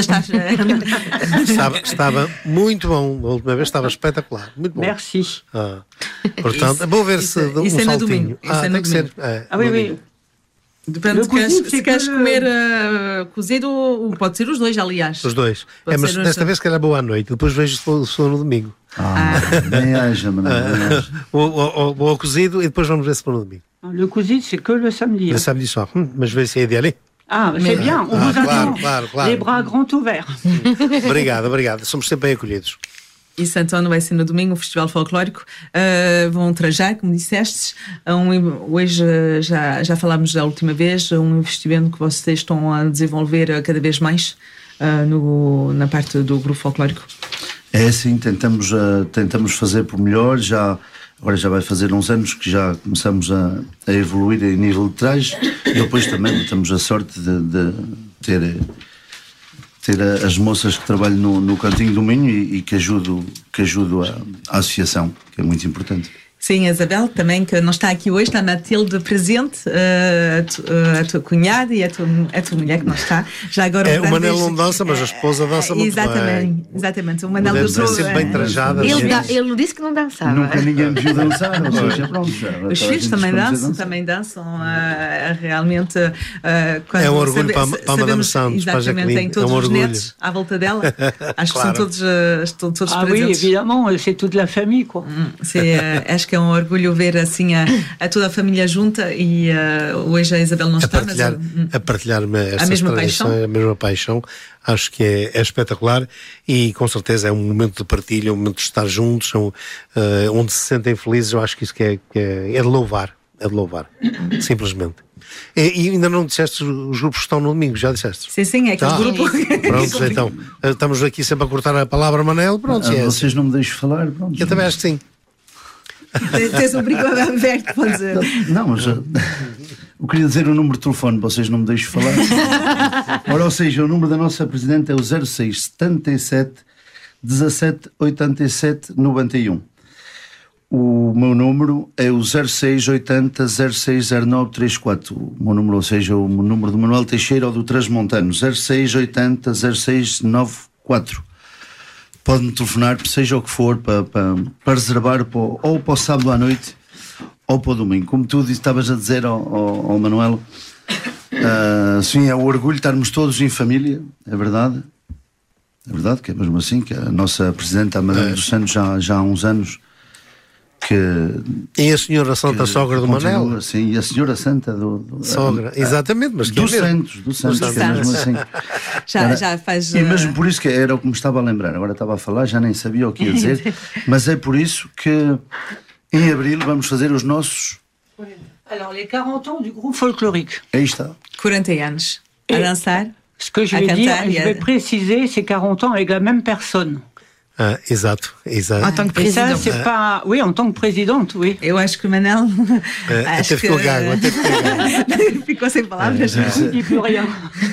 Estava muito bom. A última vez estava espetacular. Muito bom. Merci. Portanto, vou ver se um isso saltinho. Tem que ser. Oui. Depende se queres comer cozido, pode ser os dois, aliás. Os dois. Mas desta vez, que era boa à noite. Depois vejo se for no domingo. Nem haja, o cozido e depois vamos ver se for no domingo. Le cozido, c'est que le samedi. Le samedi soir. Mas vais essayer d'y aller. C'est bien. On vous attend. Claro. Les bras grands ouverts. Obrigado. Somos sempre bem acolhidos. E Santo Antônio vai ser no domingo, o Festival Folclórico. Vão trajar, como disseste. Hoje já falámos da última vez, um investimento que vocês estão a desenvolver cada vez mais na parte do grupo folclórico. É assim, tentamos fazer por melhor. Agora já vai fazer uns anos que já começamos a evoluir em nível de traje. E depois também temos a sorte de ter as moças que trabalham no Cantinho do Minho e que ajudam a associação, que é muito importante. Sim, a Isabel também, que não está aqui hoje, está na Matilde presente, a tua cunhada e a tua mulher que não está. Já agora o Manel não dança, mas a esposa dança muito bem. Exatamente, o Manel deve ser sempre bem trajada. Ele disse que não dançava. Nunca ninguém me viu dançar. Os filhos também dançam realmente. É um orgulho para a Madame Santos, para a Jacqueline. Tem todos os netos à volta dela. Acho que são todos presentes. Oui, évidemment, c'est toute la famille, quoi. Acho que é um orgulho ver assim a toda a família junta e hoje a Isabel não está, a partilhar-me esta tradição, a mesma paixão. Acho que é espetacular e com certeza é um momento de partilha, um momento de estar juntos, onde se sentem felizes. Eu acho que isso que é de louvar, simplesmente. E ainda não disseste os grupos que estão no domingo, já disseste? Sim, é aquele grupo. Pronto, então estamos aqui sempre a cortar a palavra, Manel. Pronto, vocês não me deixam falar. Pronto, eu também acho que sim. Tens um brinco aberto, pode dizer. Não, mas eu queria dizer o número de telefone, vocês não me deixam falar. Ou seja, o número da nossa Presidente é o 06 77 17 87 91. O meu número é o 06 80 06 09 34. O meu número, ou seja, o número do Manuel Teixeira ou do Transmontano, 06 80 06 94. Pode-me telefonar, seja o que for, para reservar ou para o sábado à noite ou para o domingo. Como tu estavas a dizer ao Manuel, sim, é o orgulho de estarmos todos em família, é verdade. É verdade que é mesmo assim, que a nossa presidenta, a Madame dos Santos, já há uns anos que... E a senhora Santa Sogra do Manel? Sim, e a senhora Santa Sogra, exatamente, mas do Santos, que é mesmo assim. Já faz... E mesmo por isso que era o que me estava a lembrar, agora estava a falar, já nem sabia o que ia dizer, mas é por isso que em abril vamos fazer os nossos... Alors, les 40 ans du groupe folklorique. Aí está. 40 anos a dançar. Ce que je vais dire, je vais préciser, c'est 40 ans avec la même personne. Exato. En tant que présidente. Ça, c'est pas... Oui, en tant que présidente, oui. Eu acho que o Manel... Até ficou gago. Ficou sem palavras. Não digo plus rien.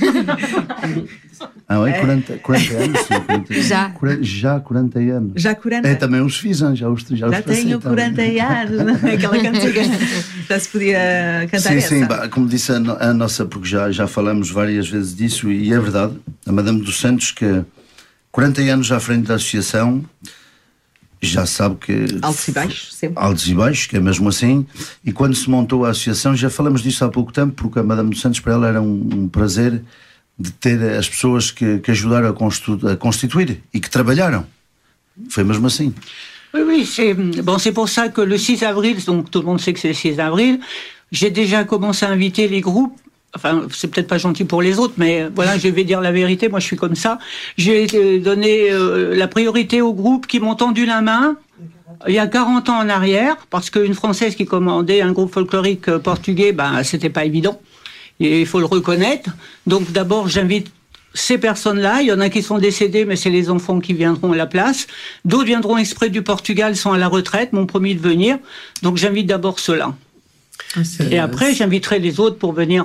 É 40 anos? Já 40 anos. Já 40? É, também os fiz, já tenho 40 anos. Aquela cantiga. Já se podia cantar essa. Sim, como disse a nossa, porque já falamos várias vezes disso, e é verdade, a Madame dos Santos, que 40 anos à frente da associação, já sabe que... Altos e baixos, sempre. Altos e baixos, que é mesmo assim, e quando se montou a associação, já falamos disso há pouco tempo, porque a Madame dos Santos, para ela era um prazer de ter as pessoas que ajudaram a constituir e que trabalharam. Foi mesmo assim. Oui, c'est pour ça que le 6 avril, donc tout le monde sait que c'est le 6 avril, j'ai déjà commencé à inviter les groupes. Enfin, c'est peut-être pas gentil pour les autres, mais voilà, je vais dire la vérité, moi je suis comme ça. J'ai donné la priorité aux groupes qui m'ont tendu la main il y a 40 ans en arrière, parce qu'une Française qui commandait un groupe folklorique portugais, c'était pas évident. Et il faut le reconnaître. Donc d'abord, j'invite ces personnes-là. Il y en a qui sont décédés, mais c'est les enfants qui viendront à la place. D'autres viendront exprès du Portugal, sont à la retraite, m'ont promis de venir. Donc j'invite d'abord ceux-là. Et après, j'inviterai les autres pour venir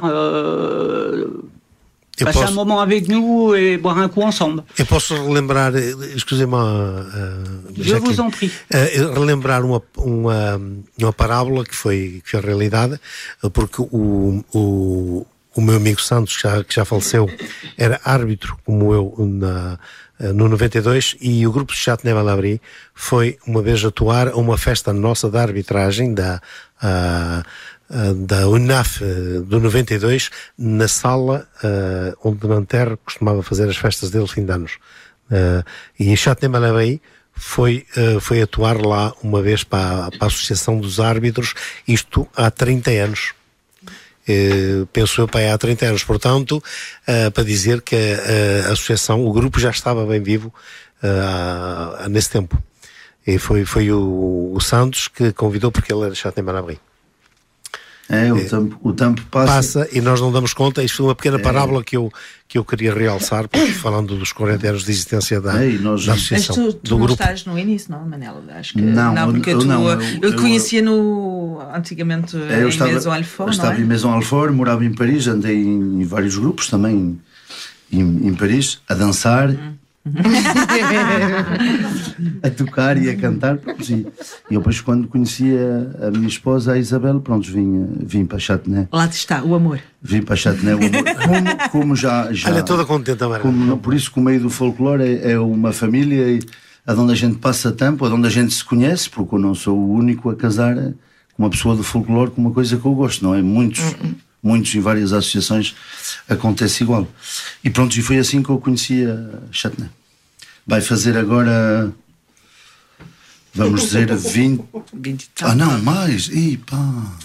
passer un moment avec nous et boire un coup ensemble. Eu posso relembrar, excusez-moi, je vous en prie. Relembrar uma parábola que foi realidade, porque o meu amigo Santos, que já faleceu, era árbitro como eu no 92, e o grupo de Chat Nemalabri foi uma vez atuar a uma festa nossa de arbitragem da UNAF do 92, na sala onde Nanterre costumava fazer as festas dele fim de anos, e Chat Nemalabri foi atuar lá uma vez para a Associação dos Árbitros, isto há 30 anos. Penso eu, há 30 anos, portanto, para dizer que a associação, o grupo já estava bem vivo nesse tempo, e foi o Santos que convidou, porque ele era Chat Nemalabri. O tempo passa e nós não damos conta. Isto foi uma pequena parábola que eu queria realçar, porque falando dos 40 anos de existência da associação. Mas tu não grupo. Estás no início, não, Manel? Acho que não, porque eu conhecia antigamente em Maison Alfort. Eu estava em Maison Alfort, morava em Paris, andei em vários grupos também em Paris, a dançar, a tocar e a cantar. E eu depois, quando conhecia a minha esposa, a Isabel, pronto, vim para Châtenay. Lá está, o amor. Vim para Châtenay, o amor. Como já olha, toda contente também. Por isso que o meio do folclore é uma família onde a gente passa tempo, onde a gente se conhece, porque eu não sou o único a casar com uma pessoa do folclore, com uma coisa que eu gosto, não é? Muitos em várias associações acontece igual. E pronto, e foi assim que eu conhecia Châtenay. Vai fazer agora, vamos dizer, 20... não, mais. E pá.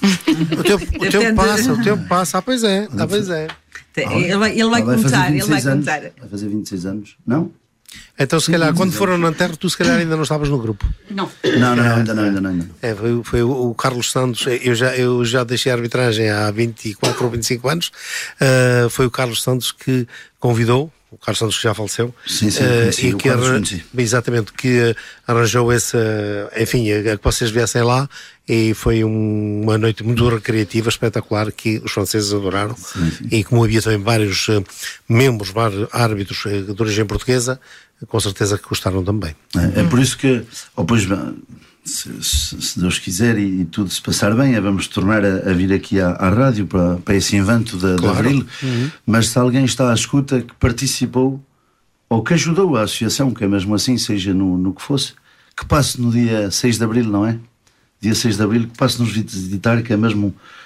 O tempo passa. Pois é. Ele vai contar. Vai fazer 26 anos, não? Então, se calhar, quando foram na Terra, tu se calhar ainda não estavas no grupo. Não, ainda não. Foi o Carlos Santos. Eu já deixei a arbitragem há 24 ou 25 anos. Foi o Carlos Santos que convidou, o Carlos Santos que já faleceu, conheci, exatamente, que arranjou esse, enfim, a que vocês viessem lá, e foi uma noite muito recreativa, espetacular, que os franceses adoraram. Sim. E como havia também vários membros, vários árbitros de origem portuguesa, com certeza que gostaram também. É por isso que, depois, se Deus quiser e tudo se passar bem, vamos tornar a vir aqui à rádio para esse evento de abril. Mas se alguém está à escuta que participou ou que ajudou a associação, que é mesmo assim, seja no que fosse, que passe no dia 6 de abril, não é? Dia 6 de abril, que passe-nos visitar, que é mesmo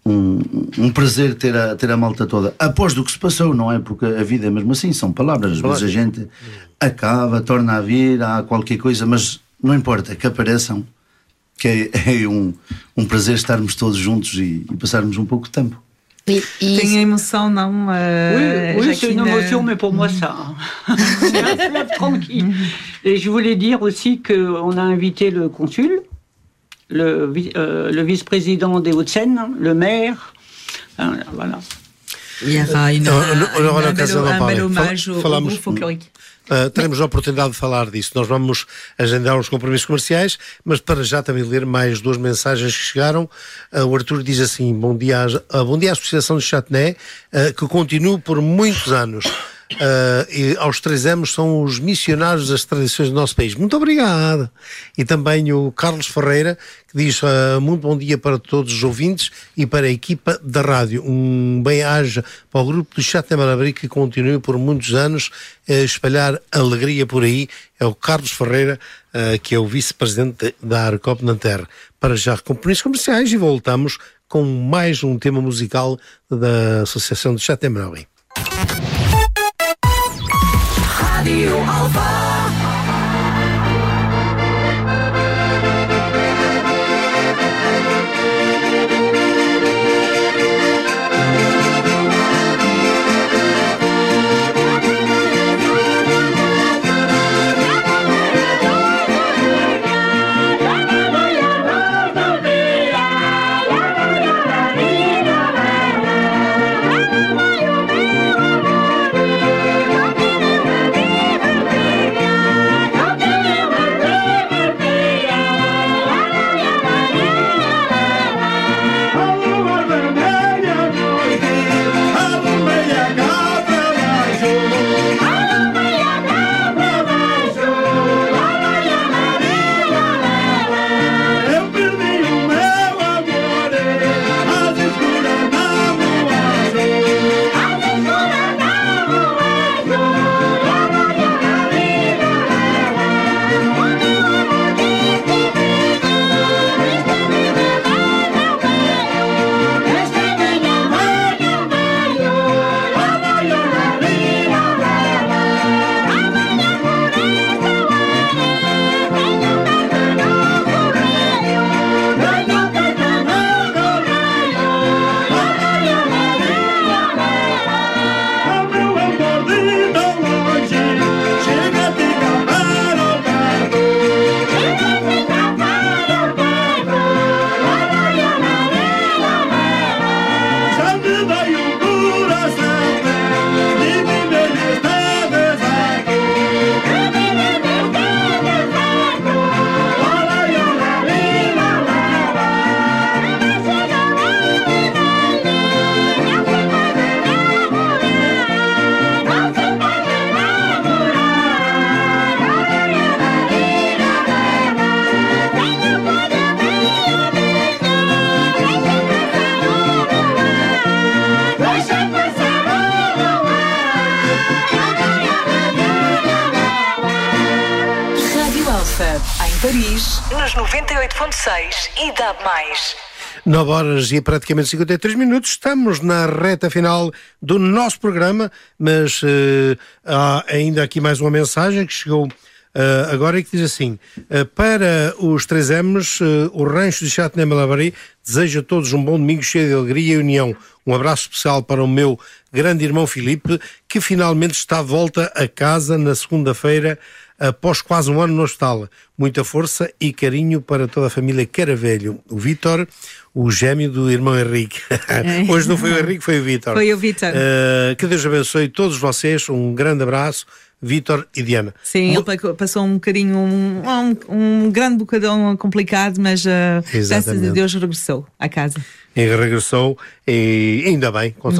um prazer ter a malta toda. Após do que se passou, não é? Porque a vida é mesmo assim, são palavras. Às vezes a gente acaba, torna a vir, há qualquer coisa, mas não importa, que apareçam, que é um prazer estarmos todos juntos e passarmos um pouco de tempo. Tem a emoção, non Oui, c'est une émotion, mais pour moi, ça. C'est un fleuve tranquille. Et je voulais dire aussi qu'on a invité le consul, le vice-président des Hauts-de-Seine, le maire. Voilà. Il y aura un bel hommage au groupe folklorique. Teremos a oportunidade de falar disso. Nós vamos agendar uns compromissos comerciais, mas para já também ler mais 2 mensagens que chegaram. O Arthur diz assim: bom dia à Associação de Châtenay, que continua por muitos anos. E aos 3 anos são os missionários das tradições do nosso país. Muito obrigado. E também o Carlos Ferreira, que diz muito bom dia para todos os ouvintes e para a equipa da rádio. Bem-aja para o grupo do Châtenay Malabry, que continua por muitos anos a espalhar alegria por aí. É o Carlos Ferreira, que é o vice-presidente da ARCOP Nanterre. Para já compromissos comerciais, e voltamos com mais um tema musical da Associação de Châtenay Malabry. Rádio Alfa. Paris, nos 98.6 e dá mais. 9 horas e praticamente 53 minutos. Estamos na reta final do nosso programa, mas há ainda aqui mais uma mensagem que chegou agora e que diz assim: para os 3M's, o Rancho de Châtenay Malabry deseja a todos um bom domingo cheio de alegria e união. Um abraço especial para o meu grande irmão Filipe, que finalmente está de volta a casa na segunda-feira, após quase um ano no hospital. Muita força e carinho para toda a família Caravelho. O Vítor, o gêmeo do irmão Henrique. Hoje não foi o Henrique, foi o Vítor. Foi o Vítor. Que Deus abençoe todos vocês. Um grande abraço, Vítor e Diana. Sim, ele passou um bocadinho, um grande bocadão complicado, mas graças a Deus regressou à casa. E regressou, e ainda bem, com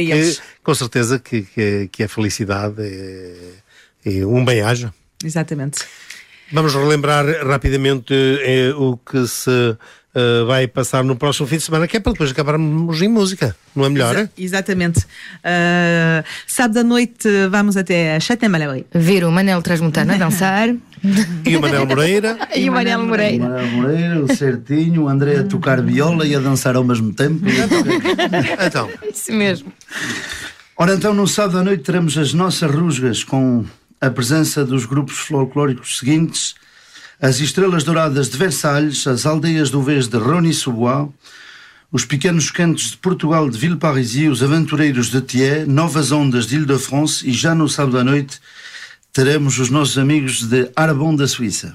certeza que a felicidade é um bem-aja. Exatamente. Vamos relembrar rapidamente o que se vai passar no próximo fim de semana, que é para depois acabarmos em música, não é melhor? Exatamente. Sábado à noite vamos até a Châtenay-Malabry. Ver o Manel Transmontano a dançar. E o Manel Moreira. E o Manel Moreira. O Manel Moreira, o Certinho, o André a tocar viola e a dançar ao mesmo tempo. Então. Isso mesmo. Ora, então, no sábado à noite teremos as nossas rusgas com a presença dos grupos folclóricos seguintes: as Estrelas Douradas de Versalhes, as Aldeias do Vez de Rony-sous-Bois, os Pequenos Cantos de Portugal de Villeparisis, os Aventureiros de Thiers, Novas Ondas de Ile-de-France, e já no sábado à noite teremos os nossos amigos de Arbon da Suíça.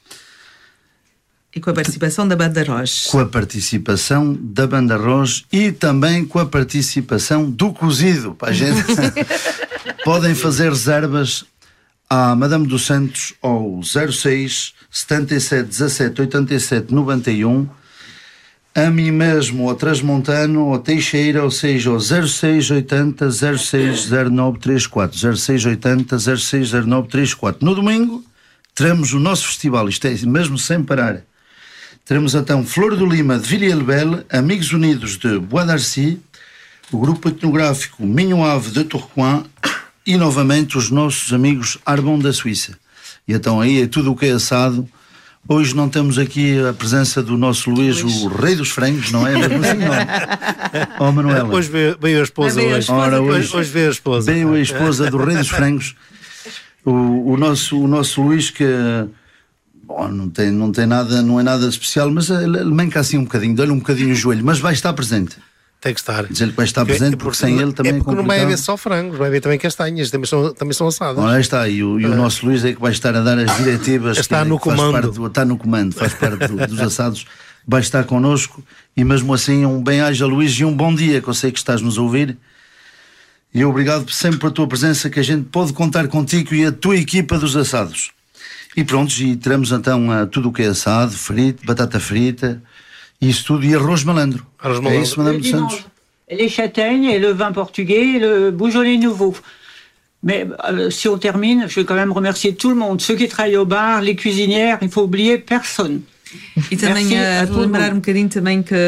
E com a participação da Banda Roche. Com a participação da Banda Roche e também com a participação do Cozido, para a gente. Podem fazer reservas à Madame dos Santos ao 06 77 17 87 91, a mim mesmo, ao Transmontano, ao Teixeira, ou seja, ao 06 80 06 09 34, 06 80 06 09 34. No domingo teremos o nosso festival, isto é mesmo sem parar. Teremos então Flor do Lima de Villiers-le-Bel, Amigos Unidos de Bois d'Arcy, o grupo etnográfico Minho Ave de Tourcoing e novamente os nossos amigos Arbon da Suíça. E então aí é tudo o que é assado. Hoje não temos aqui a presença do nosso Luís, o rei dos frangos, não é? Mesmo assim, não. Oh, Manuela. Hoje veio a esposa. Hoje veio a esposa. Veio a esposa do rei dos frangos. O nosso Luís, que bom, não tem nada, não é nada especial, mas ele manca assim um bocadinho, dá-lhe um bocadinho o joelho, mas vai estar presente. Tem que estar. Diz-lhe que vai estar presente, porque sem ele também é porque não vai haver só frangos, vai haver também castanhas, também são assadas. Ora, está, e o nosso Luís é que vai estar a dar as diretivas. Está no comando. Está no comando, faz parte dos assados, vai estar connosco, e mesmo assim um bem-aja, Luís, e um bom dia, que eu sei que estás-nos a ouvir. E obrigado sempre pela tua presença, que a gente pode contar contigo e a tua equipa dos assados. E pronto, e teremos então tudo o que é assado, frito, batata frita, isso tudo, e arroz malandro. É isso, Madame dos Santos? Les châtaignes et le vin portugais et le Beaujolais nouveau. Mais si on termine, je vais quand même remercier tout le monde, ceux qui travaillent au bar, les cuisinières, il faut oublier personne. E também relembrar um bocadinho também que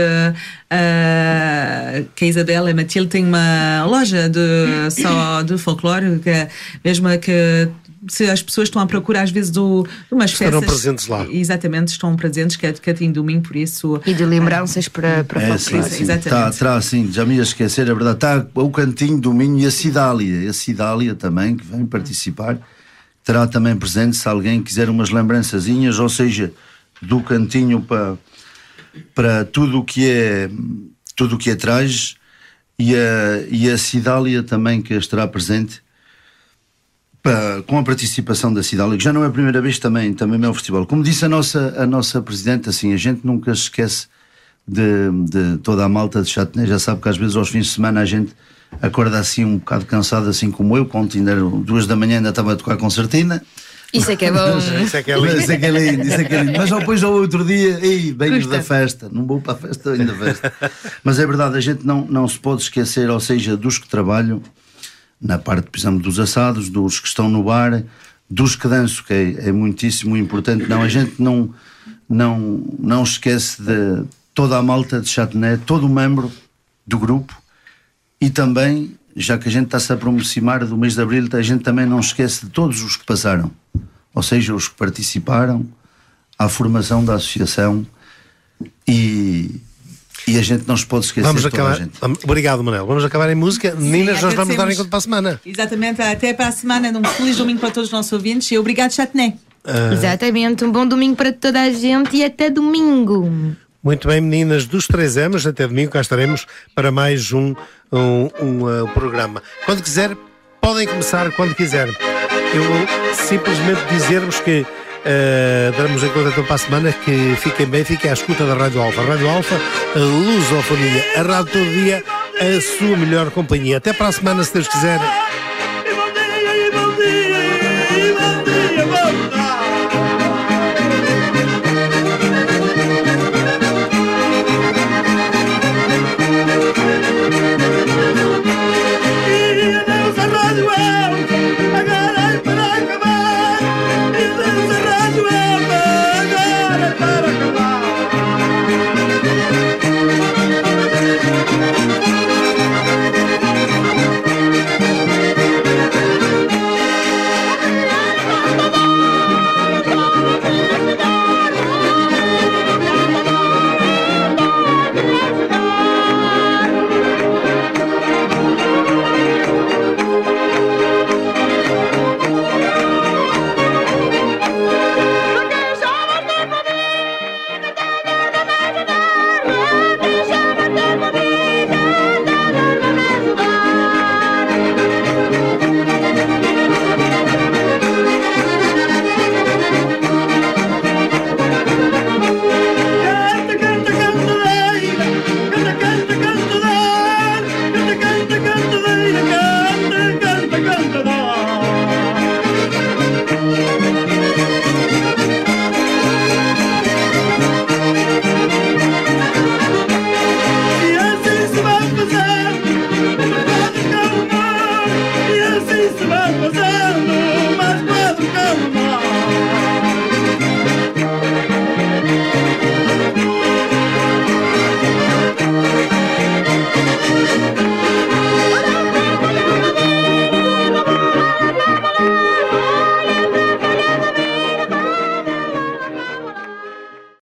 a Isabel e a Matilde têm uma loja só de folclore, que mesmo que se as pessoas estão à procura às vezes de umas festas, estarão presentes lá. Exatamente, estão presentes, que é de Catim Domingo, por isso. E de lembranças para folclore. Exatamente. Está assim, já me ia esquecer, a verdade, está o Cantinho Domingo e a Cidália também, que vem participar, terá também presente, se alguém quiser umas lembrançazinhas, ou seja, do Cantinho para tudo o que é traje, e a Cidália também, que estará presente, com a participação da Cidália, que já não é a primeira vez também é o festival. Como disse a nossa presidente, assim, a gente nunca se esquece de toda a malta de Châtenay. Já sabe que às vezes aos fins de semana a gente acorda assim um bocado cansado, assim como eu, quando ainda 2 da manhã ainda estava a tocar concertina. Isso é que é bom. Isso é que é lindo. Mas depois ao outro dia, venho da festa, não vou para a festa, ainda festa. Mas é verdade, a gente não se pode esquecer, ou seja, dos que trabalham na parte, por exemplo, dos assados, dos que estão no bar, dos que dançam, que é muitíssimo importante. Não, a gente não esquece de toda a malta de Châtenay, todo o membro do grupo, e também, já que a gente está-se a aproximar do mês de Abril, a gente também não esquece de todos os que passaram, ou seja, os que participaram à formação da associação, e a gente não se pode esquecer de toda a gente. Obrigado, Manel. Vamos acabar em música. Meninas, nós vamos dar encontro para a semana. Exatamente, até para a semana. Um feliz domingo para todos os nossos ouvintes e obrigado, Châtenay. Exatamente, um bom domingo para toda a gente e até domingo. Muito bem, meninas dos 3M's, até domingo cá estaremos para mais um programa. Quando quiser, podem começar quando quiser. Eu vou simplesmente dizer-vos que daremos em conta então para a semana, que fiquem bem, fiquem à escuta da Rádio Alfa. Rádio Alfa, a lusofonia, a rádio todo dia, a sua melhor companhia. Até para a semana, se Deus quiser.